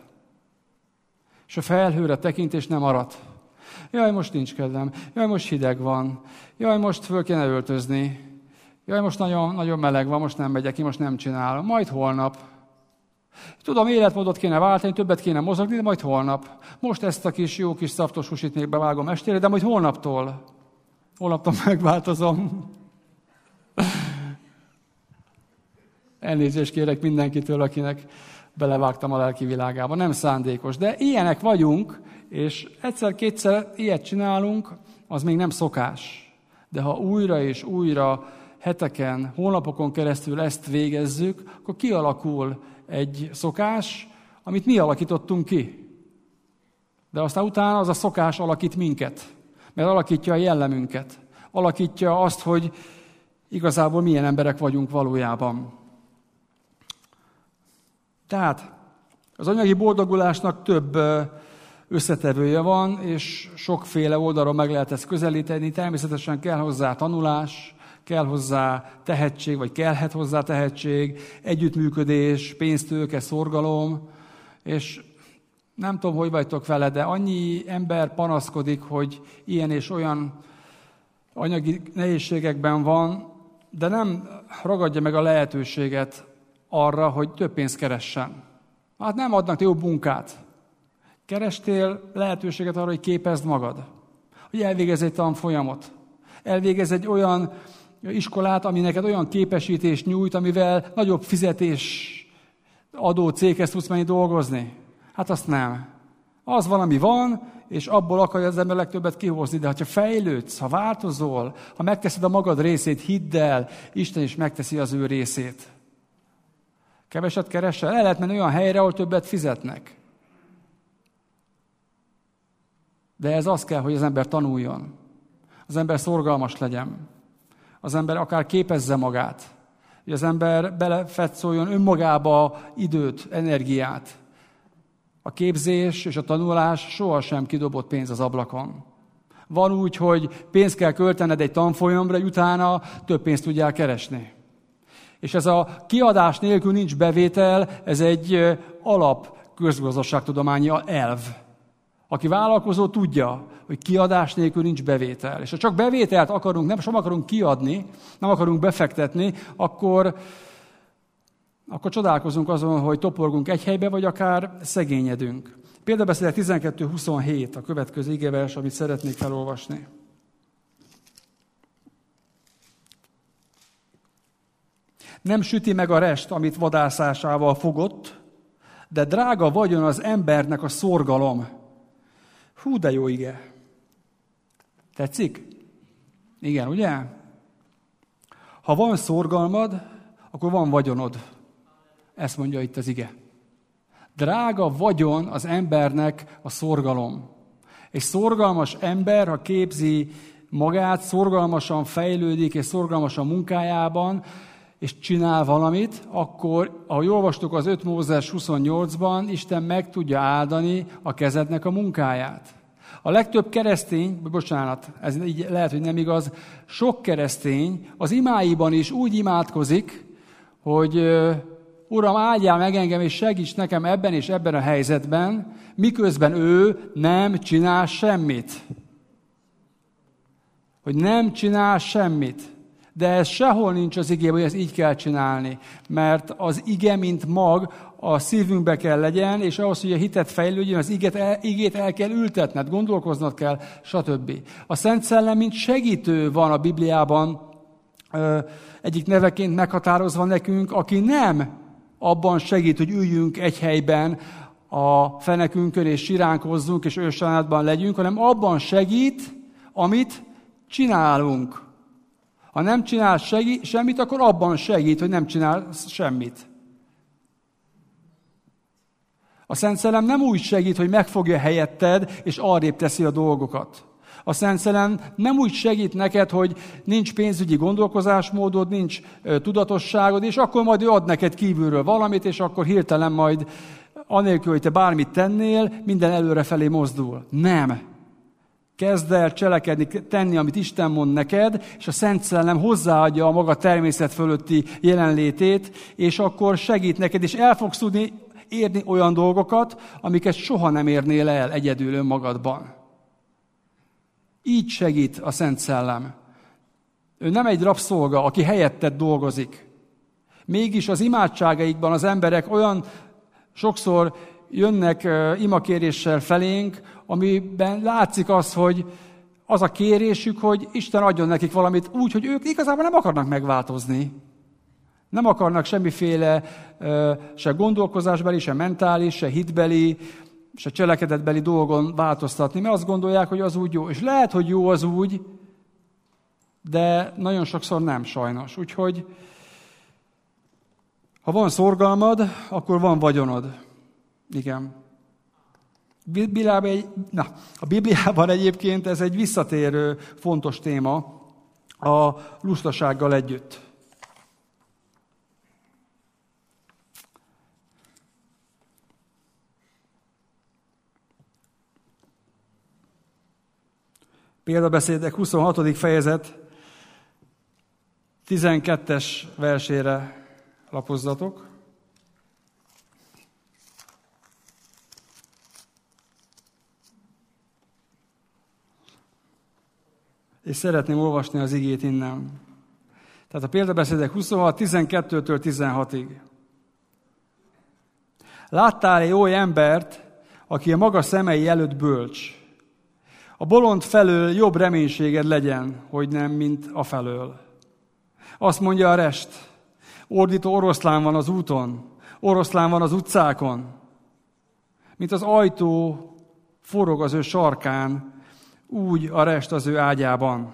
És a felhőre tekint és nem arat. Jaj, most nincs kedvem. Jaj, most hideg van. Jaj, most föl kéne öltözni. Jaj, most nagyon, nagyon meleg van, most nem megyek ki, most nem csinálom. Majd holnap. Tudom, életmódot kéne váltani, többet kéne mozogni, de majd holnap. Most ezt a kis jó kis szaftos húsit még bevágom estére, de majd holnaptól. Holnaptól megváltozom. Elnézést kérek mindenkitől, akinek belevágtam a lelki világába. Nem szándékos, de ilyenek vagyunk, és egyszer-kétszer ilyet csinálunk, az még nem szokás. De ha újra és újra heteken, hónapokon keresztül ezt végezzük, akkor kialakul egy szokás, amit mi alakítottunk ki. De aztán utána az a szokás alakít minket, mert alakítja a jellemünket, alakítja azt, hogy igazából milyen emberek vagyunk valójában. Tehát az anyagi boldogulásnak több összetevője van, és sokféle oldalról meg lehet ezt közelíteni. Természetesen kell hozzá tanulás, kell hozzá tehetség, vagy kellhet hozzá tehetség, együttműködés, pénztőke, szorgalom, és nem tudom, hogy vagytok vele, de annyi ember panaszkodik, hogy ilyen és olyan anyagi nehézségekben van, de nem ragadja meg a lehetőséget arra, hogy több pénzt keressen. Hát nem adnak te jobb munkát. Kerestél lehetőséget arra, hogy képezd magad. Hogy elvégezz egy tanfolyamot. Elvégezz egy olyan iskolát, ami neked olyan képesítést nyújt, amivel nagyobb fizetés adó céghez tudsz menni dolgozni. Hát azt nem. Az valami van, és abból akarja az ember legtöbbet kihozni. De ha fejlődsz, ha változol, ha megteszed a magad részét, hidd el, Isten is megteszi az ő részét. Keveset keresel? El lehet menni olyan helyre, ahol többet fizetnek. De ez az kell, hogy az ember tanuljon. Az ember szorgalmas legyen. Az ember akár képezze magát. Hogy az ember belefetszoljon önmagába időt, energiát. A képzés és a tanulás sohasem kidobott pénz az ablakon. Van úgy, hogy pénzt kell költened egy tanfolyamra, hogy utána több pénzt tudjál keresni. És ez a kiadás nélkül nincs bevétel, ez egy alap közgazdaságtudományi elv. Aki vállalkozó, tudja, hogy kiadás nélkül nincs bevétel. És ha csak bevételt akarunk, nem sem akarunk kiadni, nem akarunk befektetni, akkor, akkor csodálkozunk azon, hogy toporgunk egy helybe, vagy akár szegényedünk. Példabeszédek tizenkettő huszonhét a következő igevers, amit szeretnék felolvasni. Nem süti meg a rest, amit vadászásával fogott, de drága vagyon az embernek a szorgalom. Hú, de jó ige. Tetszik? Igen, ugye? Ha van szorgalmad, akkor van vagyonod. Ezt mondja itt az ige. Drága vagyon az embernek a szorgalom. Egy szorgalmas ember, ha képzi magát, szorgalmasan fejlődik, és szorgalmasan munkájában, és csinál valamit, akkor, ahogy olvastuk az öt Mózes huszonnyolcban, Isten meg tudja áldani a kezednek a munkáját. A legtöbb keresztény, bocsánat, ez így lehet, hogy nem igaz, sok keresztény az imáiban is úgy imádkozik, hogy Uram, áldjál meg engem, és segíts nekem ebben és ebben a helyzetben, miközben ő nem csinál semmit. Hogy nem csinál semmit. De ez sehol nincs az igében, hogy ezt így kell csinálni. Mert az ige, mint mag, a szívünkbe kell legyen, és ahhoz, hogy a hitet fejlődjön, az igét el, igét el kell ültetned, gondolkoznod kell, stb. A Szent Szellem, mint segítő van a Bibliában, egyik neveként meghatározva nekünk, aki nem abban segít, hogy üljünk egy helyben a fenekünkön, és siránkozzunk, és ősánatban legyünk, hanem abban segít, amit csinálunk. Ha nem csinál segít, semmit, akkor abban segít, hogy nem csinál semmit. A Szent Szellem nem úgy segít, hogy megfogja helyetted, és arrébb teszi a dolgokat. A Szent Szellem nem úgy segít neked, hogy nincs pénzügyi gondolkozásmódod, nincs tudatosságod, és akkor majd ő ad neked kívülről valamit, és akkor hirtelen majd, anélkül, hogy te bármit tennél, minden előrefelé mozdul. Nem. Kezd el cselekedni, tenni, amit Isten mond neked, és a Szent Szellem hozzáadja a maga természet fölötti jelenlétét, és akkor segít neked, és el fogsz tudni érni olyan dolgokat, amiket soha nem érnél el egyedül önmagadban. Így segít a Szent Szellem. Ő nem egy rabszolga, aki helyetted dolgozik. Mégis az imádságaikban az emberek olyan sokszor jönnek imakéréssel felénk, amiben látszik az, hogy az a kérésük, hogy Isten adjon nekik valamit úgy, hogy ők igazából nem akarnak megváltozni. Nem akarnak semmiféle se gondolkozásbeli, se mentális, se hitbeli, se cselekedetbeli dolgon változtatni, mert azt gondolják, hogy az úgy jó. És lehet, hogy jó az úgy, de nagyon sokszor nem, sajnos. Úgyhogy ha van szorgalmad, akkor van vagyonod. Igen. Bibliában egy, na, a Bibliában egyébként ez egy visszatérő fontos téma a lustasággal együtt. Példabeszédek huszonhatodik fejezet tizenkettes versére lapozzatok. És szeretném olvasni az igét innen. Tehát a Példabeszédek huszonhat, tizenkettőtől tizenhatig. Láttál egy oly embert, aki a maga szemei előtt bölcs? A bolond felől jobb reménységed legyen, hogy nem, mint a felől. Azt mondja a rest, ordító oroszlán van az úton, oroszlán van az utcákon, mint az ajtó forog az ő sarkán, úgy a rest az ő ágyában.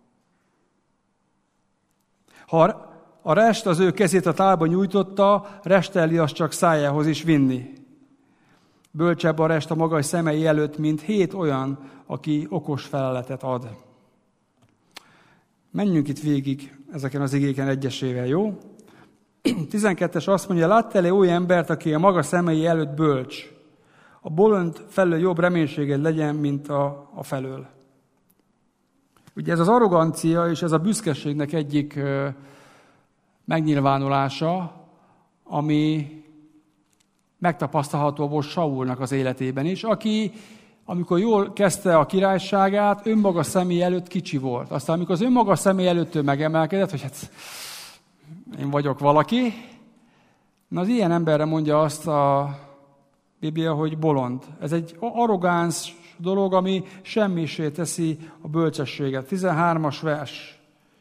Ha a rest az ő kezét a tálba nyújtotta, resteli azt csak szájához is vinni. Bölcsebb a rest a maga szemei előtt, mint hét olyan, aki okos feleletet ad. Menjünk itt végig ezeken az igéken egyesével, jó? tizenkettes azt mondja, láttál-e oly embert, aki a maga szemei előtt bölcs? A bolond felől jobb reménységed legyen, mint a, a felől. Ugye ez az arrogancia és ez a büszkeségnek egyik ö, megnyilvánulása, ami megtapasztalható volt Saulnak az életében is, aki, amikor jól kezdte a királyságát, önmaga személy előtt kicsi volt. Aztán, amikor az önmaga személy előtt ő megemelkedett, hogy hát én vagyok valaki, na az ilyen emberre mondja azt a Biblia, hogy bolond. Ez egy arrogáns dolog, ami semmisé teszi a bölcsességet. tizenhármas vers.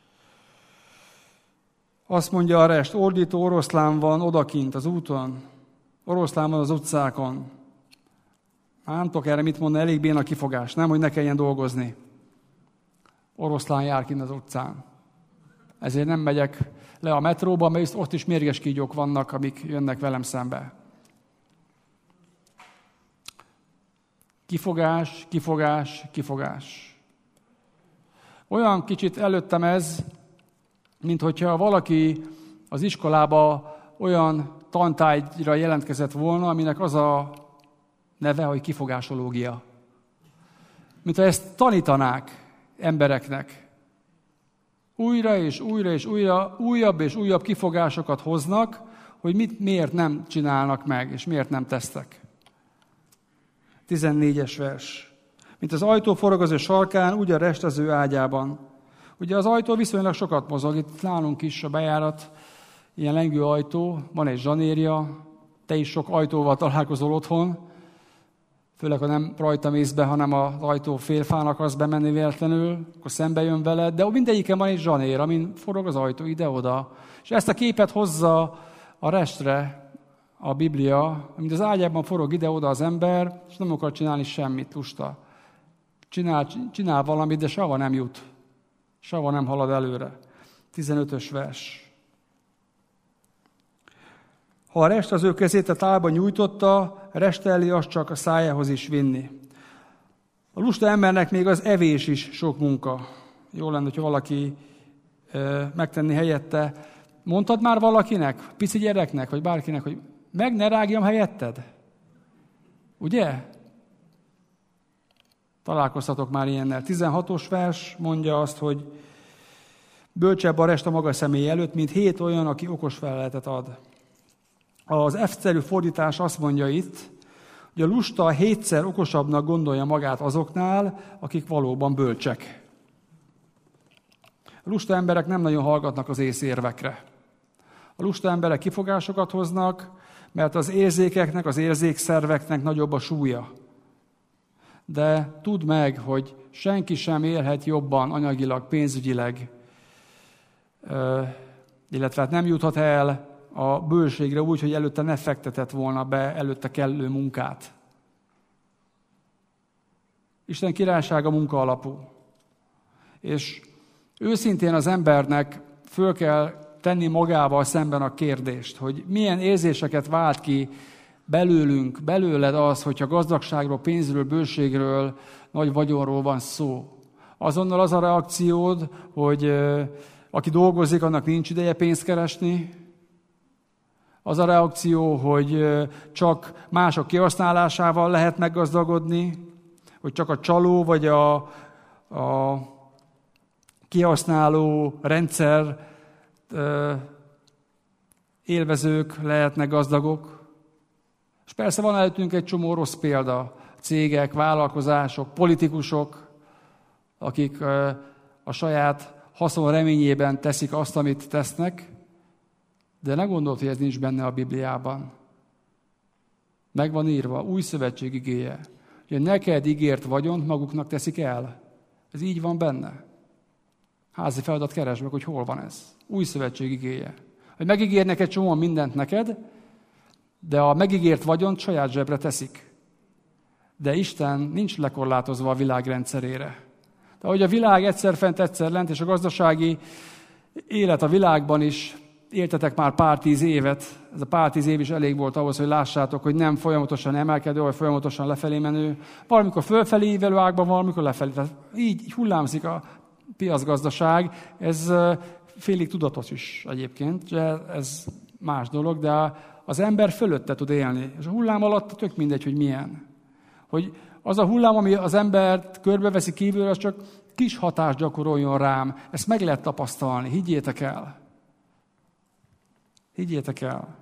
Azt mondja a rest, ordító oroszlán van odakint az úton, oroszlán van az utcákon. Már nem tudok erre mit mondani, elég béna kifogás, nem, hogy ne kelljen dolgozni. Oroszlán jár kint az utcán. Ezért nem megyek le a metróba, mert ott is mérges kígyók vannak, amik jönnek velem szembe. Kifogás, kifogás, kifogás. Olyan kicsit előttem ez, mint hogyha valaki az iskolába olyan tantárgyra jelentkezett volna, aminek az a neve, hogy kifogásológia. Mint ha ezt tanítanák embereknek. Újra és újra és újra, újabb és újabb kifogásokat hoznak, hogy mit, miért nem csinálnak meg, és miért nem tesztek. tizennégyes vers. Mint az ajtó forog az ő sarkán, úgy a rest az ő ágyában. Ugye az ajtó viszonylag sokat mozog, itt nálunk is a bejárat, ilyen lengő ajtó, van egy zsanérja, te is sok ajtóval találkozol otthon, főleg, ha nem rajta mész be, hanem az ajtó félfán akarsz bemenni véletlenül, akkor szembe jön veled, de mindegyiken van egy zsanér, amin forog az ajtó ide-oda. És ezt a képet hozza a restre a Biblia, mint az ágyában forog ide-oda az ember, és nem akar csinálni semmit, lusta. Csinál, csinál valamit, de sehova nem jut. Sehova nem halad előre. tizenötös vers. Ha a rest az ő kezét a tálba nyújtotta, restelli azt csak a szájához is vinni. A lusta embernek még az evés is sok munka. Jó lenne, hogyha valaki e, megtenni helyette. Mondtad már valakinek, pici gyereknek, vagy bárkinek, hogy meg ne rágjam helyetted? Ugye? Találkoztatok már ilyennel. tizenhatos vers mondja azt, hogy bölcsebb a rest a maga személy előtt, mint hét olyan, aki okos feleletet ad. Az F-szerű fordítás azt mondja itt, hogy a lusta hétszer okosabbnak gondolja magát azoknál, akik valóban bölcsek. A lusta emberek nem nagyon hallgatnak az észérvekre. A lusta emberek kifogásokat hoznak, mert az érzékeknek, az érzékszerveknek nagyobb a súlya. De tudd meg, hogy senki sem élhet jobban anyagilag, pénzügyileg, illetve hát nem juthat el a bőségre úgy, hogy előtte ne fektetett volna be előtte kellő munkát. Isten királysága munka alapú. És őszintén az embernek föl kell tenni magával szemben a kérdést, hogy milyen érzéseket vált ki belőlünk, belőled az, hogyha gazdagságról, pénzről, bőségről, nagy vagyonról van szó. Azonnal az a reakciód, hogy aki dolgozik, annak nincs ideje pénzt keresni. Az a reakció, hogy csak mások kihasználásával lehet meggazdagodni, hogy csak a csaló vagy a, a kihasználó rendszer élvezők lehetnek gazdagok. És persze van előttünk egy csomó rossz példa, cégek, vállalkozások, politikusok, akik a saját haszon reményében teszik azt, amit tesznek, de ne gondolt, hogy ez nincs benne a Bibliában. Meg van írva, új szövetség igéje, hogy neked ígért vagyont maguknak teszik el. Ez így van benne. Házi feladat keresd meg, hogy hol van ez. Új szövetség igéje. Hogy megígérnek egy csomó mindent neked, de a megígért vagyont saját zsebre teszik. De Isten nincs lekorlátozva a világ rendszerére. De ahogy a világ egyszer fent, egyszer lent, és a gazdasági élet a világban is, éltetek már pár tíz évet, ez a pár tíz év is elég volt ahhoz, hogy lássátok, hogy nem folyamatosan emelkedő, vagy folyamatosan lefelé menő. Valamikor fölfelé ívelő ágban, valamikor lefelé. Tehát így, így hullámzik a piacgazdaság. Ez félig tudatos is egyébként, ez más dolog, de az ember fölötte tud élni. És a hullám alatt tök mindegy, hogy milyen. Hogy az a hullám, ami az embert körbeveszi kívülről, az csak kis hatást gyakoroljon rám. Ezt meg lehet tapasztalni, higgyétek el. Higgyétek el.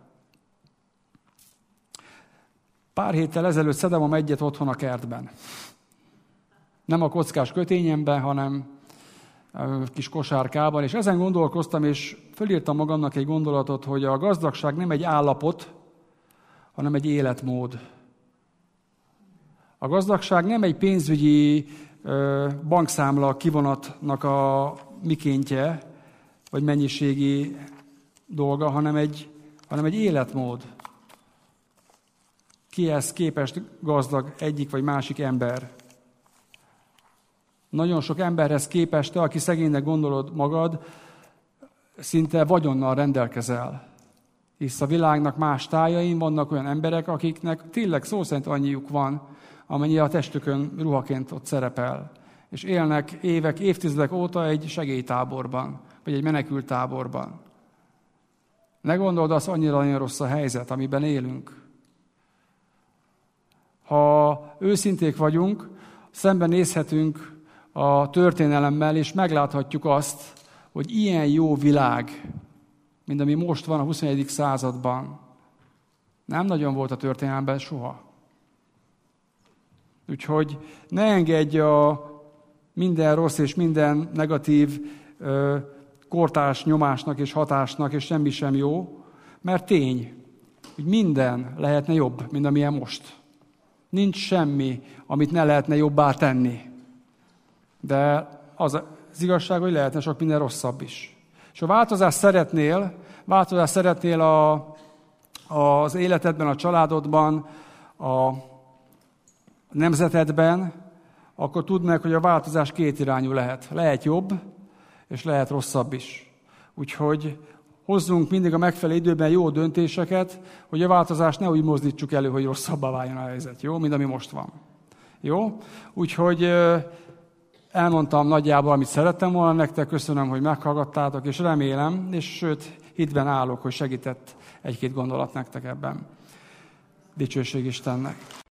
Pár héttel ezelőtt szedem egyet otthon a kertben. Nem a kockás kötényemben, hanem a kis kosárkában, és ezen gondolkoztam, és fölírtam magamnak egy gondolatot, hogy a gazdagság nem egy állapot, hanem egy életmód. A gazdagság nem egy pénzügyi ö, bankszámla kivonatnak a mikéntje, vagy mennyiségi dolga, hanem egy, hanem egy életmód. Kihez képest gazdag egyik vagy másik ember? Nagyon sok emberhez képest, te, aki szegénynek gondolod magad, szinte vagyonnal rendelkezel. Hisz a világnak más tájain vannak olyan emberek, akiknek tényleg szó szerint annyiuk van, amennyi a testükön ruhaként ott szerepel. És élnek évek, évtizedek óta egy segélytáborban, vagy egy menekülttáborban. Ne gondold azt, annyira nagyon rossz a helyzet, amiben élünk. Ha őszinték vagyunk, szembenézhetünk a történelemmel, és megláthatjuk azt, hogy ilyen jó világ, mint ami most van a huszonegyedik században, nem nagyon volt a történelemben soha. Úgyhogy ne engedj a minden rossz és minden negatív ö, kortárs nyomásnak és hatásnak, és semmi sem jó, mert tény, hogy minden lehetne jobb, mint amilyen most. Nincs semmi, amit ne lehetne jobbá tenni. De az az igazság, hogy lehetne sok minden rosszabb is. És ha változást szeretnél, változást szeretnél a, az életedben, a családodban, a nemzetedben, akkor tudd meg, hogy a változás kétirányú lehet. Lehet jobb, és lehet rosszabb is. Úgyhogy hozzunk mindig a megfelelő időben jó döntéseket, hogy a változást ne úgy mozdítsuk elő, hogy rosszabbá váljon a helyzet, jó? Mint ami most van. Jó? Úgyhogy elmondtam nagyjából, amit szerettem volna nektek, köszönöm, hogy meghallgattátok, és remélem, és sőt, hitben állok, hogy segített egy-két gondolat nektek ebben. Dicsőség Istennek!